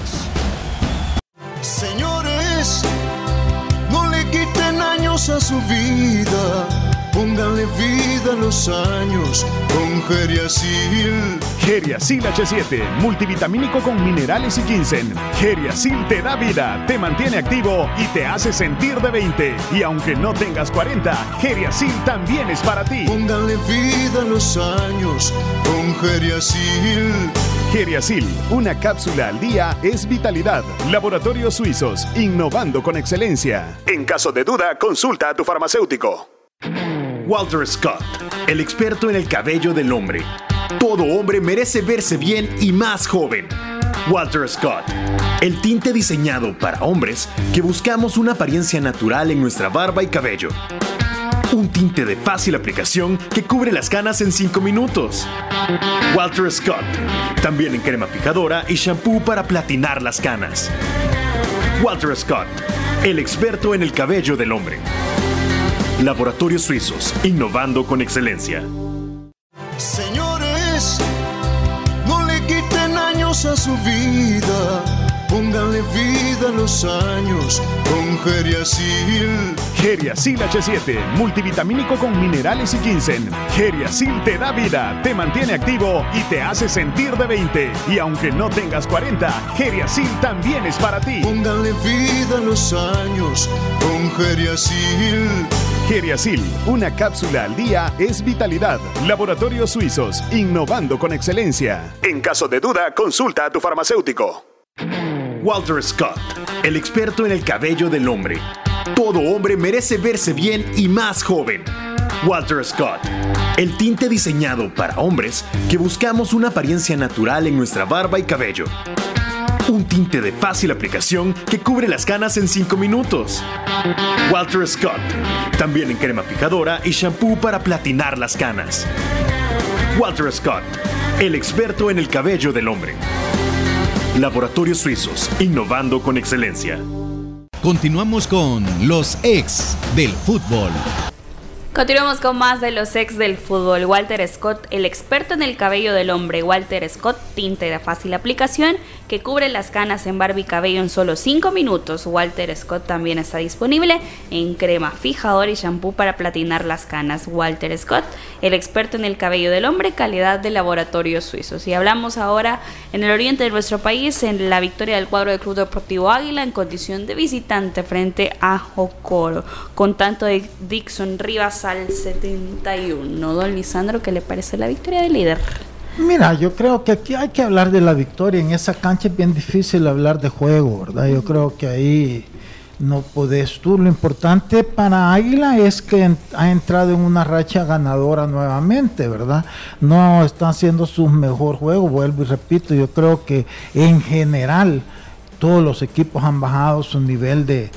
Señores, no le quiten años a su vida. Pónganle vida a los años con Geriasil. Geriasil H7, multivitamínico con minerales y ginseng. Geriasil te da vida, te mantiene activo y te hace sentir de 20. Y aunque no tengas 40, Geriasil también es para ti. Pónganle vida a los años con Geriasil. Geriasil, una cápsula al día es vitalidad. Laboratorios Suizos, innovando con excelencia. En caso de duda, consulta a tu farmacéutico. Walter Scott, el experto en el cabello del hombre. Todo hombre merece verse bien y más joven. Walter Scott, el tinte diseñado para hombres que buscamos una apariencia natural en nuestra barba y cabello. Un tinte de fácil aplicación que cubre las canas en 5 minutos. Walter Scott, también en crema fijadora y shampoo para platinar las canas. Walter Scott, el experto en el cabello del hombre. Laboratorios Suizos, innovando con excelencia. Señores, no le quiten años a su vida. Pónganle vida a los años con Geriasil. Geriasil H7, multivitamínico con minerales y ginseng. Geriasil te da vida, te mantiene activo y te hace sentir de 20. Y aunque no tengas 40, Geriasil también es para ti. Pónganle vida a los años con Geriasil. Geriasil, una cápsula al día es vitalidad. Laboratorios Suizos, innovando con excelencia. En caso de duda, consulta a tu farmacéutico. Walter Scott, el experto en el cabello del hombre. Todo hombre merece verse bien y más joven. Walter Scott, el tinte diseñado para hombres que buscamos una apariencia natural en nuestra barba y cabello. Un tinte de fácil aplicación que cubre las canas en 5 minutos. Walter Scott, también en crema fijadora y shampoo para platinar las canas. Walter Scott, el experto en el cabello del hombre. Laboratorios Suizos, innovando con excelencia. Continuamos con los ex del fútbol. Continuamos con más de los ex del fútbol. Walter Scott, el experto en el cabello del hombre. Walter Scott, tinte de fácil aplicación que cubre las canas en barba y cabello en solo 5 minutos. Walter Scott también está disponible en crema, fijador y shampoo para platinar las canas. Walter Scott, el experto en el cabello del hombre, calidad de laboratorios suizos. Y hablamos ahora en el oriente de nuestro país, en la victoria del cuadro del Club Deportivo Águila en condición de visitante frente a Jocoro, con tanto de Dixon Rivas al 71. Don Lisandro, ¿qué le parece la victoria del líder? Mira, yo creo que aquí hay que hablar de la victoria. En esa cancha es bien difícil hablar de juego, ¿verdad? Yo creo que ahí no podés tú. Lo importante para Águila es que ha entrado en una racha ganadora nuevamente, ¿verdad? No está haciendo su mejor juego, vuelvo y repito. Yo creo que en general todos los equipos han bajado su nivel de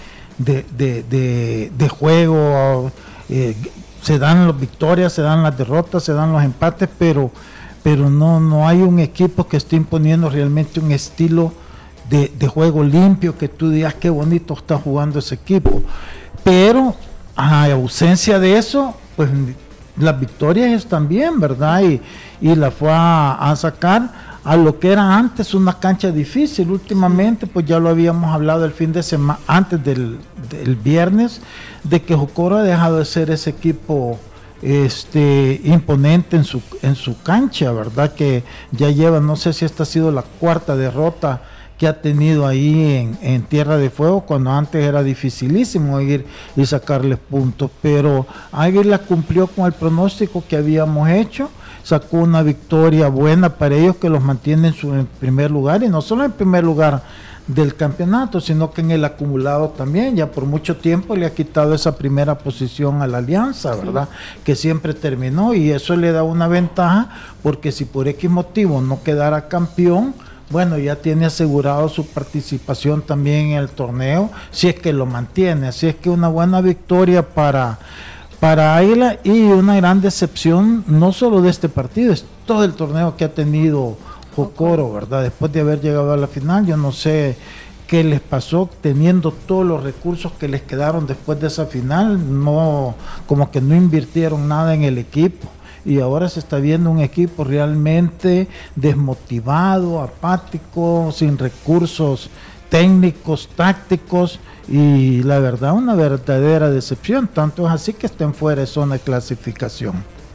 juego. Se dan las victorias, se dan las derrotas, se dan los empates, pero no hay un equipo que esté imponiendo realmente un estilo de juego limpio, que tú digas qué bonito está jugando ese equipo. Pero a ausencia de eso, pues las victorias están bien, ¿verdad? Y la fue a sacar a lo que era antes una cancha difícil. Últimamente, pues ya lo habíamos hablado el fin de semana, antes del viernes, de que Jocoro ha dejado de ser ese equipo imponente en su cancha, ¿verdad? Que ya lleva, no sé si esta ha sido la cuarta derrota que ha tenido ahí en Tierra de Fuego, cuando antes era dificilísimo ir y sacarles puntos, pero Águila cumplió con el pronóstico que habíamos hecho, sacó una victoria buena para ellos que los mantiene en primer lugar, y no solo en primer lugar del campeonato, sino que en el acumulado también. Ya por mucho tiempo le ha quitado esa primera posición a la Alianza, ¿verdad? Que siempre terminó, y eso le da una ventaja, porque si por X motivo no quedara campeón, bueno, ya tiene asegurado su participación también en el torneo, si es que lo mantiene. Así es que una buena victoria para Águila, y una gran decepción no solo de este partido, es todo el torneo que ha tenido Jocoro, ¿verdad? Después de haber llegado a la final, yo no sé qué les pasó, teniendo todos los recursos que les quedaron después de esa final, no, como que no invirtieron nada en el equipo, y ahora se está viendo un equipo realmente desmotivado, apático, sin recursos técnicos, tácticos, y la verdad, una verdadera decepción. Tanto es así que estén fuera de zona de clasificación.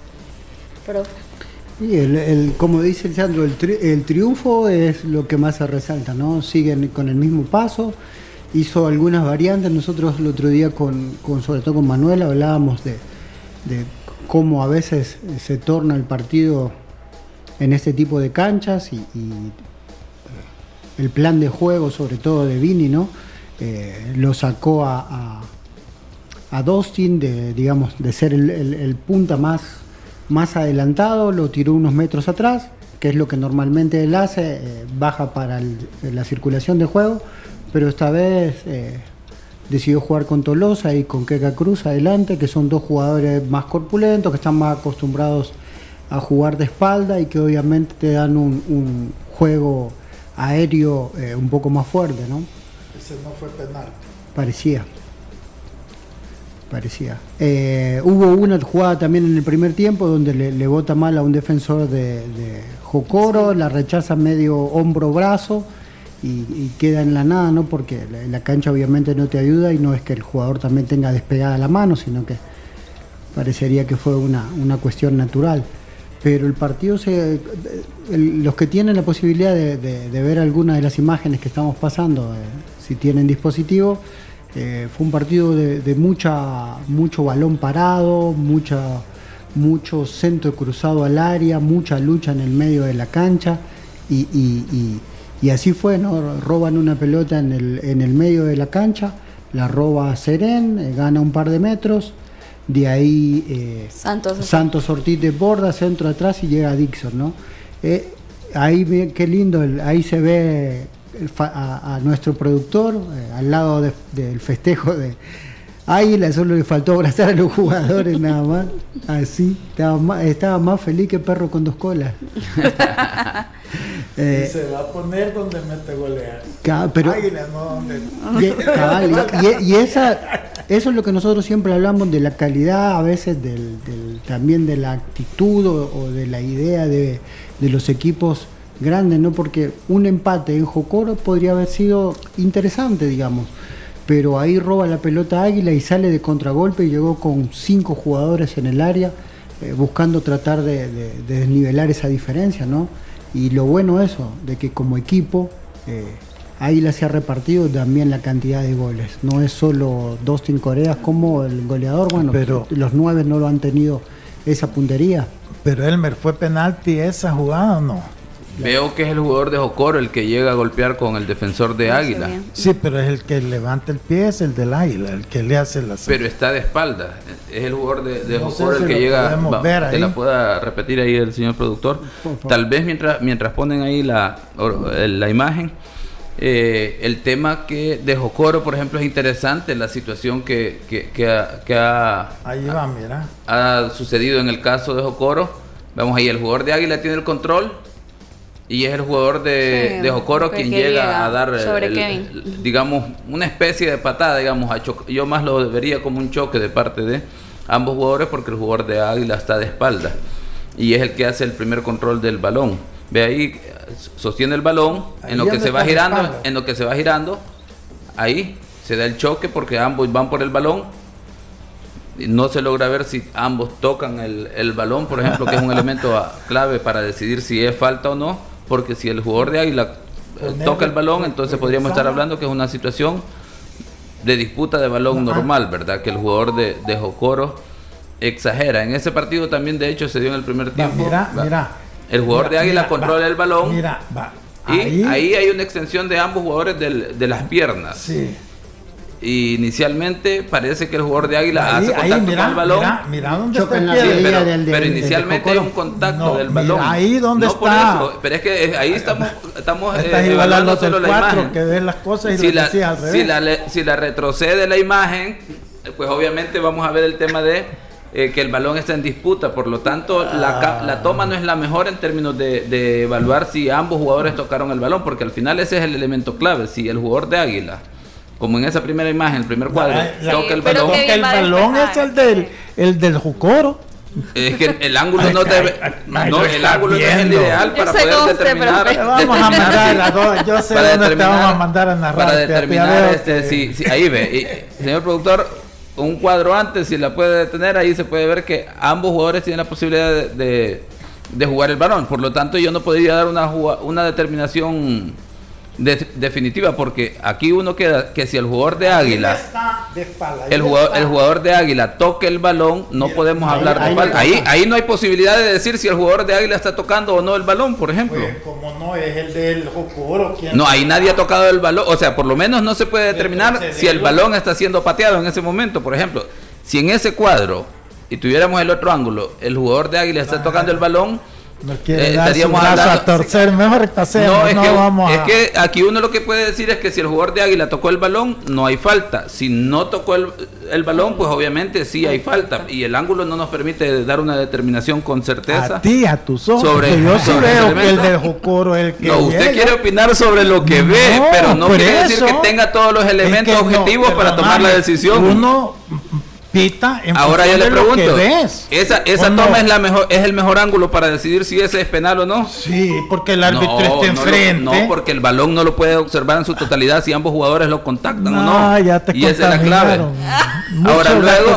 Y como dice Lisandro, el triunfo es lo que más se resalta, ¿no? Siguen con el mismo paso, hizo algunas variantes. Nosotros el otro día, sobre todo con Manuel, hablábamos de cómo a veces se torna el partido en este tipo de canchas, y el plan de juego, sobre todo de Vini, ¿no? Lo sacó a Dustin de ser el punta más adelantado, lo tiró unos metros atrás, que es lo que normalmente él hace, baja para la circulación de juego, pero esta vez decidió jugar con Tolosa y con Keka Cruz adelante, que son dos jugadores más corpulentos, que están más acostumbrados a jugar de espalda, y que obviamente te dan un juego aéreo un poco más fuerte, ¿no? Ese no fue penal. Parecía. Hubo una jugada también en el primer tiempo donde le bota mal a un defensor de Jocoro, la rechaza medio hombro-brazo y queda en la nada, ¿no? Porque la cancha obviamente no te ayuda, y no es que el jugador también tenga despegada la mano, sino que parecería que fue una cuestión natural. Pero el partido, los que tienen la posibilidad de ver algunas de las imágenes que estamos pasando, si tienen dispositivo, fue un partido de mucho balón parado, mucho centro cruzado al área, mucha lucha en el medio de la cancha, y así fue, ¿no? Roban una pelota en el medio de la cancha, la roba Serén, gana un par de metros, de ahí Santos Ortiz desborda, centro atrás, y llega Dixon, ¿no? Ahí qué lindo, ahí se ve a nuestro productor al lado del festejo de Águila. Solo le faltó abrazar a los jugadores nada más, así estaba más feliz que perro con dos colas. Y se va a poner donde mete golear. Pero Águila, no donde... y eso es lo que nosotros siempre hablamos, de la calidad, a veces también de la actitud o de la idea de los equipos grande, ¿no? Porque un empate en Jocoro podría haber sido interesante, digamos. Pero ahí roba la pelota Águila y sale de contragolpe y llegó con 5 jugadores en el área, buscando tratar de desnivelar esa diferencia, ¿no? Y lo bueno eso, de que como equipo Águila se ha repartido también la cantidad de goles. No es solo Dustin Coreas como el goleador, bueno, pero los 9 no lo han tenido esa puntería. Pero Elmer, ¿fue penalti esa jugada o no? Veo que es el jugador de Jocoro el que llega a golpear con el defensor de Águila. Sí, pero es el que levanta el pie, es el del Águila, el que le hace la... Pero está de espalda. Es el jugador de Jocoro el que llega... Que la pueda repetir ahí el señor productor. Tal vez mientras ponen ahí la imagen, el tema que de Jocoro, por ejemplo, es interesante, la situación que ahí va, mira. Ha sucedido en el caso de Jocoro. Vamos ahí, el jugador de Águila tiene el control. Y es el jugador de Jocoro quien llega a dar, digamos, una especie de patada, digamos, yo más lo vería como un choque de parte de ambos jugadores porque el jugador de Águila está de espalda y es el que hace el primer control del balón. Ve ahí, sostiene el balón, en lo que se va girando, ahí se da el choque porque ambos van por el balón. No se logra ver si ambos tocan el balón, por ejemplo, que es un elemento clave para decidir si es falta o no. Porque si el jugador de Águila toca el balón, entonces podríamos estar hablando que es una situación de disputa de balón normal, ¿verdad? Que el jugador de Jocoro exagera. En ese partido también, de hecho, se dio en el primer tiempo. Mira. El jugador de Águila controla el balón. Y ahí hay una extensión de ambos jugadores de las piernas. Sí. Y inicialmente parece que el jugador de Águila hace contacto con el balón. Mira dónde está pero inicialmente hay un contacto del balón. Ahí donde está. Por eso, pero es que ahí estamos evaluando solo la imagen. Que ves las cosas y al revés. Si la retrocede la imagen, pues obviamente vamos a ver el tema de que el balón está en disputa. Por lo tanto, la toma no es la mejor en términos de evaluar si ambos jugadores tocaron el balón, porque al final ese es el elemento clave. Si el jugador de Águila, como en esa primera imagen, el primer cuadro, toca el balón. El balón es el del Jocoro. Es que el ángulo no debe. El ángulo no es el ideal para poder determinar. Vamos a mandar yo sé dónde te vamos a mandar a narrar. Para determinar si ahí ve. Señor productor, un cuadro antes, si la puede detener, ahí se puede ver que ambos jugadores tienen la posibilidad de jugar el balón. Por lo tanto, yo no podría dar una determinación definitiva, porque aquí uno queda que si el jugador de Águila el jugador de Águila toca el balón, no podemos hablar de falta. Ahí no hay posibilidad de decir si el jugador de Águila está tocando o no el balón, por ejemplo. Pues, como no es el del Jocoro, no, ahí nadie ha tocado el balón, o sea, por lo menos no se puede determinar si el balón está siendo pateado en ese momento. Por ejemplo, si en ese cuadro y tuviéramos el otro ángulo, el jugador de Águila está tocando el balón, no quiere dar su brazo a torcer, mejor pasemos. Es que aquí uno lo que puede decir es que si el jugador de Águila tocó el balón, no hay falta. Si no tocó el balón, pues obviamente sí hay falta. Y el ángulo no nos permite dar una determinación con certeza. A ti, a tus ojos. Yo sí veo que el del Jocoro es el que. No, usted quiere opinar sobre lo que ve, pero no quiere decir que tenga todos los elementos objetivos para tomar la decisión. Uno ahora yo le pregunto, esa toma es el mejor ángulo para decidir si ese es penal o no. Sí, porque el árbitro está enfrente. No, porque el balón no lo puede observar en su totalidad si ambos jugadores lo contactan o no. Ya te y esa es la clave. Ahora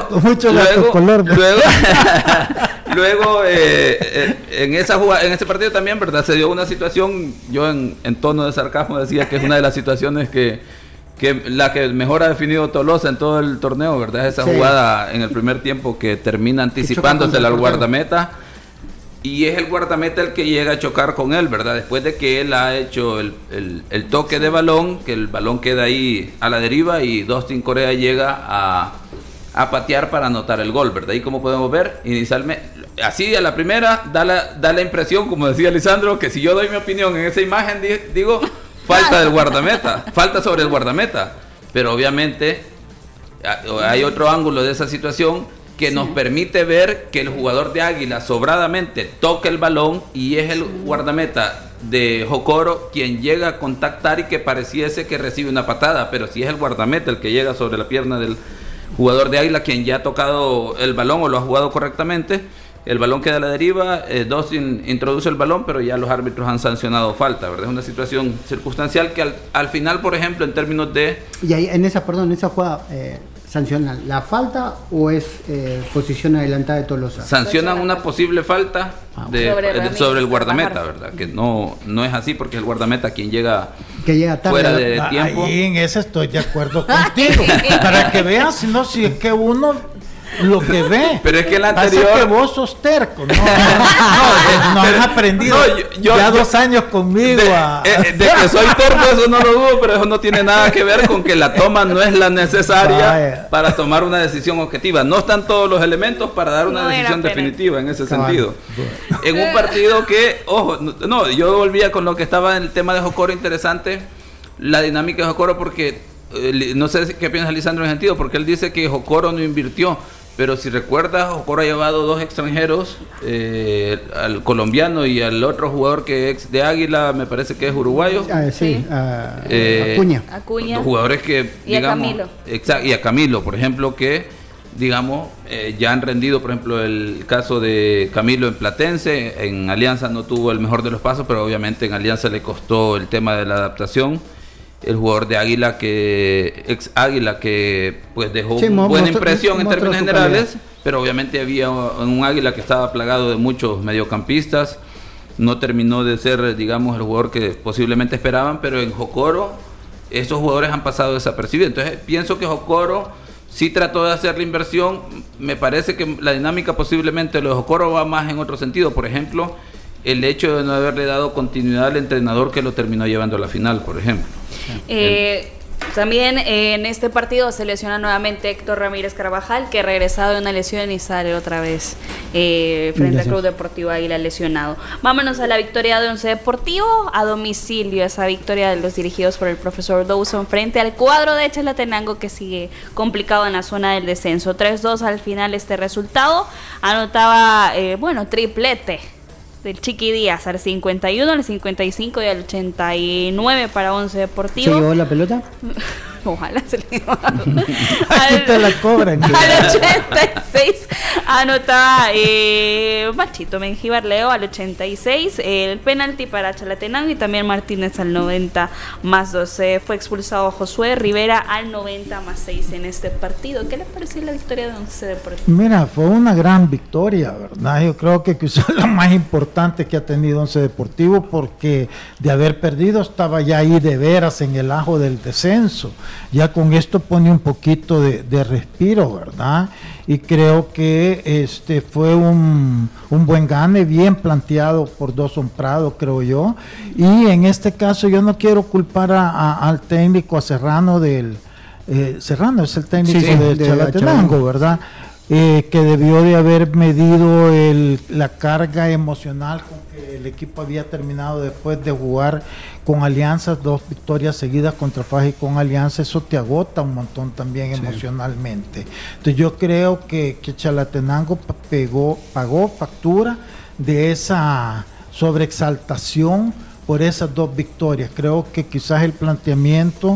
luego en ese partido también, ¿verdad? Se dio una situación, yo en tono de sarcasmo decía que es una de las situaciones que la que mejor ha definido Tolosa en todo el torneo, ¿verdad? Esa jugada en el primer tiempo que termina anticipándosela al guardameta, y es el guardameta el que llega a chocar con él, ¿verdad? Después de que él ha hecho el toque de balón, que el balón queda ahí a la deriva y Dustin Corea llega a patear para anotar el gol, ¿verdad? Y como podemos ver, inicialmente, así a la primera da la impresión, como decía Lisandro, que si yo doy mi opinión en esa imagen, digo... falta del guardameta, falta sobre el guardameta, pero obviamente hay otro ángulo de esa situación que nos permite ver que el jugador de Águila sobradamente toca el balón y es el guardameta de Jocoro quien llega a contactar y que pareciese que recibe una patada, pero si es el guardameta el que llega sobre la pierna del jugador de Águila quien ya ha tocado el balón o lo ha jugado correctamente, el balón queda a la deriva, Dustin introduce el balón, pero ya los árbitros han sancionado falta, ¿verdad? Es una situación circunstancial que al final, por ejemplo, en términos de... Y ahí, en esa jugada, ¿sancionan la falta o es posición adelantada de Tolosa? Sancionan una posible falta sobre el guardameta, ¿verdad? Que no es así, porque es el guardameta quien llega tarde, fuera de tiempo. Ahí en eso estoy de acuerdo contigo. Para que veas, si es que uno lo que ve. Pero es que el anterior... Así que vos sos terco. No has aprendido. Ya 2 años conmigo. De que soy terco, eso no lo dudo, pero eso no tiene nada que ver con que la toma no es la necesaria para tomar una decisión objetiva. No están todos los elementos para dar una decisión definitiva en ese sentido. En un partido que, ojo, yo volvía con lo que estaba en el tema de Jocoro, interesante, la dinámica de Jocoro, porque no sé qué piensa Lisandro en ese sentido, porque él dice que Jocoro no invirtió. Pero si recuerdas, Jocoro ha llevado 2 extranjeros, al colombiano y al otro jugador que es de Águila, me parece que es uruguayo. Acuña. Los jugadores que, y digamos... a Camilo. Y a Camilo, por ejemplo, que, digamos, ya han rendido, por ejemplo, el caso de Camilo en Platense. En Alianza no tuvo el mejor de los pasos, pero obviamente en Alianza le costó el tema de la adaptación. El jugador de Águila ex Águila que pues dejó buena impresión en términos generales, pero obviamente había un Águila que estaba plagado de muchos mediocampistas, no terminó de ser, digamos, el jugador que posiblemente esperaban, pero en Jocoro esos jugadores han pasado desapercibidos. Entonces pienso que Jocoro sí trató de hacer la inversión. Me parece que la dinámica posiblemente lo de Jocoro va más en otro sentido. Por ejemplo, el hecho de no haberle dado continuidad al entrenador que lo terminó llevando a la final, por ejemplo. También en este partido se lesiona nuevamente Héctor Ramírez Carvajal, que regresado de una lesión y sale otra vez frente al Club Deportivo Águila lesionado. Vámonos a la victoria de Once Deportivo a domicilio, esa victoria de los dirigidos por el profesor Dawson frente al cuadro de Chalatenango, que sigue complicado en la zona del descenso. 3-2 al final este resultado. Anotaba, triplete del Chiqui Díaz al 51, al 55 y al 89 para Once Deportivo. ¿Se llevó la pelota? Ojalá se le llevó. Te la cobran. Al 86 anotaba Machito Mengíbar Leo al 86, el penalti para Chalatenango y también Martínez al 90 más 12. Fue expulsado Josué Rivera al 90 más 6 en este partido. ¿Qué les pareció la victoria de Once Deportivo? Mira, fue una gran victoria, ¿verdad? Yo creo que quizás la más importante que ha tenido Once Deportivo, porque de haber perdido estaba ya ahí de veras en el ajo del descenso. Ya con esto pone un poquito de respiro, ¿verdad? Y creo que fue un buen gane, bien planteado por Dawson Prado, creo yo. Y en este caso yo no quiero culpar al técnico, a Serrano Serrano es el técnico de Chalatenango, ¿verdad? Que debió de haber medido la carga emocional con que el equipo había terminado después de jugar con Alianza, 2 victorias seguidas contra Faja y con Alianza. Eso te agota un montón también emocionalmente. Entonces yo creo que Chalatenango pagó factura de esa sobreexaltación por esas 2 victorias. Creo que quizás el planteamiento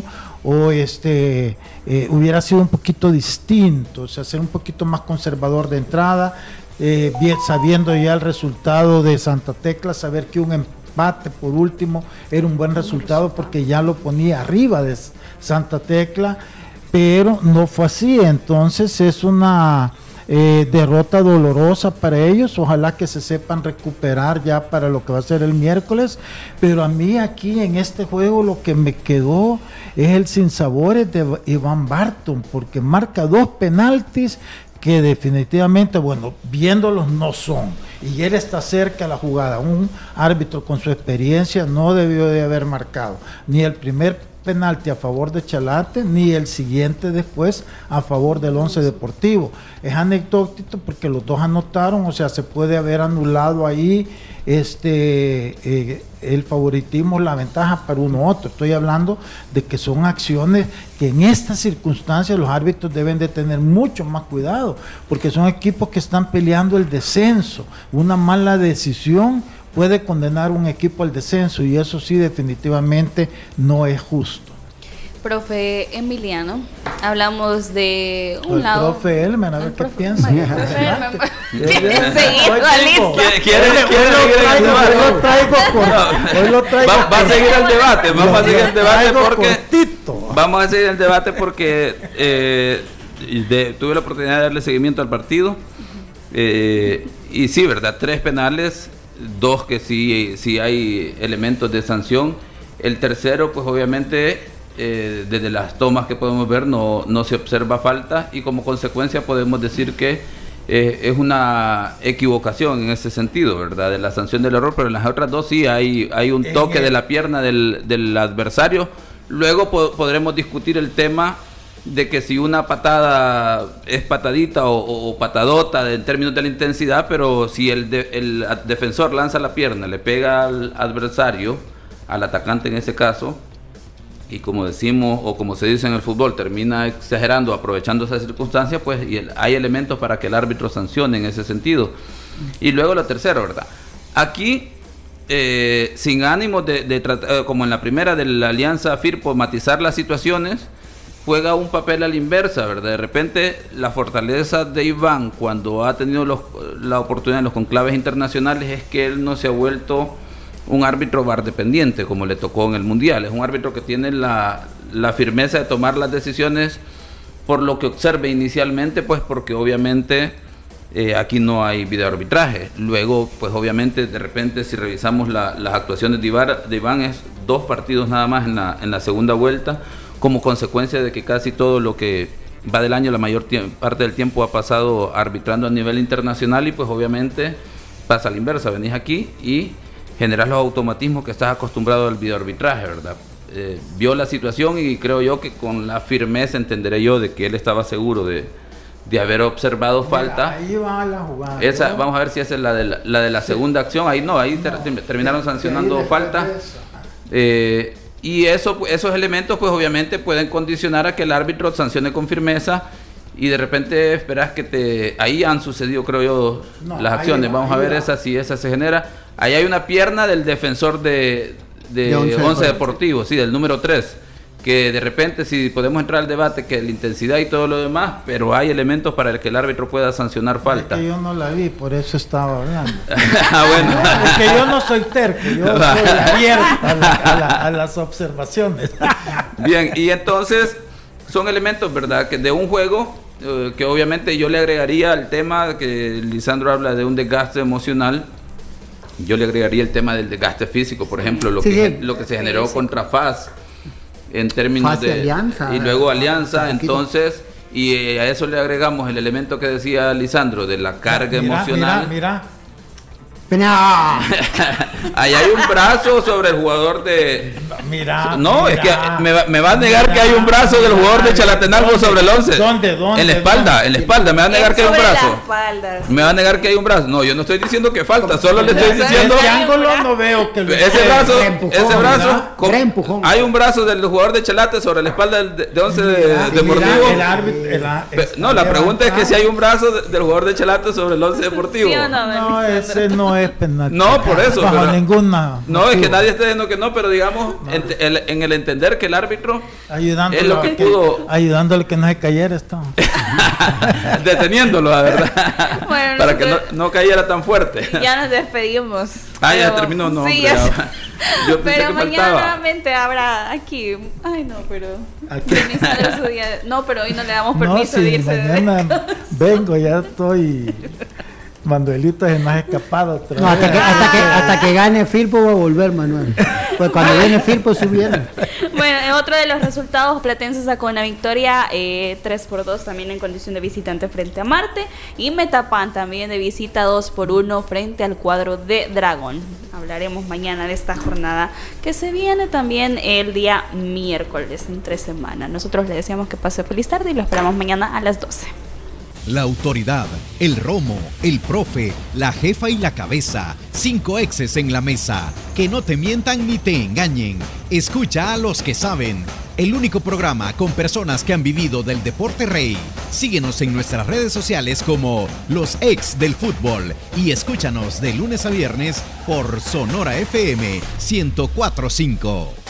hubiera sido un poquito distinto, o sea, ser un poquito más conservador de entrada, bien sabiendo ya el resultado de Santa Tecla, saber que un empate por último era un buen resultado porque ya lo ponía arriba de Santa Tecla, pero no fue así. Entonces es una derrota dolorosa para ellos. Ojalá que se sepan recuperar ya para lo que va a ser el miércoles, pero a mí aquí en este juego lo que me quedó es el sinsabores de Iván Barton, porque marca 2 penaltis que definitivamente, viéndolos no son, y él está cerca a la jugada. Un árbitro con su experiencia no debió de haber marcado ni el primer penalti a favor de Chalate, ni el siguiente después a favor del Once Deportivo. Es anecdótico porque los 2 anotaron, o sea, se puede haber anulado ahí el favoritismo, la ventaja para uno u otro. Estoy hablando de que son acciones que en estas circunstancias los árbitros deben de tener mucho más cuidado, porque son equipos que están peleando el descenso. Una mala decisión puede condenar un equipo al descenso y eso sí definitivamente no es justo. Profe Emiliano, hablamos de un el lado. profe Elmer, a ver qué piensa. ¿Quiere Hoy lo traigo. Va a seguir el debate, vamos a seguir el debate porque cortito. vamos a seguir el debate porque tuve la oportunidad de darle seguimiento al partido y sí, verdad, 3 penales, 2 que sí hay elementos de sanción. El tercero, pues obviamente desde las tomas que podemos ver no se observa falta y como consecuencia podemos decir que es una equivocación en ese sentido, ¿verdad? De la sanción del error, pero en las otras 2 sí hay un toque de la pierna del adversario. Luego podremos discutir el tema de que si una patada es patadita o patadota en términos de la intensidad, pero si el defensor lanza la pierna, le pega al adversario, al atacante en ese caso, y como decimos o como se dice en el fútbol, termina exagerando, aprovechando esa circunstancia, pues hay elementos para que el árbitro sancione en ese sentido. Y luego lo tercero, ¿verdad? Aquí, sin ánimo de tratar, como en la primera de la Alianza Firpo, matizar las situaciones, juega un papel a la inversa, ¿verdad? De repente, la fortaleza de Iván, cuando ha tenido la oportunidad en los conclaves internacionales, es que él no se ha vuelto un árbitro VAR dependiente como le tocó en el Mundial. Es un árbitro que tiene la firmeza de tomar las decisiones por lo que observe inicialmente, pues porque obviamente aquí no hay videoarbitraje. Luego, pues obviamente de repente si revisamos las actuaciones de Iván es 2 partidos nada más en la segunda vuelta, como consecuencia de que casi todo lo que va del año, la mayor parte del tiempo ha pasado arbitrando a nivel internacional y pues obviamente pasa a la inversa, venís aquí y generar los automatismos que estás acostumbrado al videoarbitraje, ¿verdad? Vio la situación y creo yo que con la firmeza entenderé yo de que él estaba seguro de haber observado falta. Ahí va la jugada. Esa, vamos a ver si esa es la de la segunda acción. Ahí no, terminaron sancionando falta. Y esos elementos pues obviamente pueden condicionar a que el árbitro sancione con firmeza y de repente esperas que ahí han sucedido, creo yo, las acciones. Vamos a ver si esa se genera. Ahí hay una pierna del defensor de Once Deportivo, sí, del número 3, que de repente, si podemos entrar al debate, que la intensidad y todo lo demás, pero hay elementos para el que el árbitro pueda sancionar falta. Es que yo no la vi, por eso estaba hablando. Bueno. Porque yo no soy terco, yo soy abierto a las observaciones. Bien, y entonces son elementos, ¿verdad?, que de un juego que obviamente yo le agregaría al tema que Lisandro habla de un desgaste emocional. Yo le agregaría el tema del desgaste físico, por ejemplo, lo que se generó contra FAS en términos de Alianza, y luego Alianza, entonces, y a eso le agregamos el elemento que decía Lisandro de la carga emocional. Mira. Ahí hay un brazo sobre el jugador de... Es que me va a negar que hay un brazo del jugador de Chalatenango sobre el 11. ¿Dónde? En la espalda, me va a negar que hay un brazo. Me va a negar que hay un brazo. No, yo no estoy diciendo que falta, solo le estoy diciendo... No veo que ese brazo, hay un brazo del jugador de Chalate sobre la espalda de 11 Deportivo. La pregunta es que si hay un brazo del jugador de Chalate sobre el 11 Deportivo. ¿Sí o no? No, ese no es penal. No, por eso. Bajo ninguna. No, es que nadie está diciendo que no, pero digamos, en el entender que el árbitro es lo que pudo. Ayudándole que no se cayera, estamos. Deteniéndolo, la verdad. Bueno, para que no cayera tan fuerte. Ya nos despedimos. Ya terminó, no. Sí, hombre, yo pensé pero que mañana faltaba. nuevamente habrá aquí. Ay, no, pero. Su día. No, pero hoy no le damos permiso de irse. Mañana vengo, ya estoy. Manuelito se nos ha escapado otra vez. Hasta que gane Firpo va a volver, Manuel. Pues cuando viene Firpo subieron. Bueno, en otro de los resultados, Platense sacó una victoria 3-2 también en condición de visitante frente a Marte. Y Metapan también de visita 2-1 frente al cuadro de Dragón. Hablaremos mañana de esta jornada que se viene también el día miércoles, entre semana. Nosotros le deseamos que pase feliz tarde y lo esperamos mañana a las 12. La autoridad, el romo, el profe, la jefa y la cabeza. 5 exes en la mesa. Que no te mientan ni te engañen. Escucha a los que saben. El único programa con personas que han vivido del deporte rey. Síguenos en nuestras redes sociales como Los Ex del Fútbol. Y escúchanos de lunes a viernes por Sonora FM 104.5.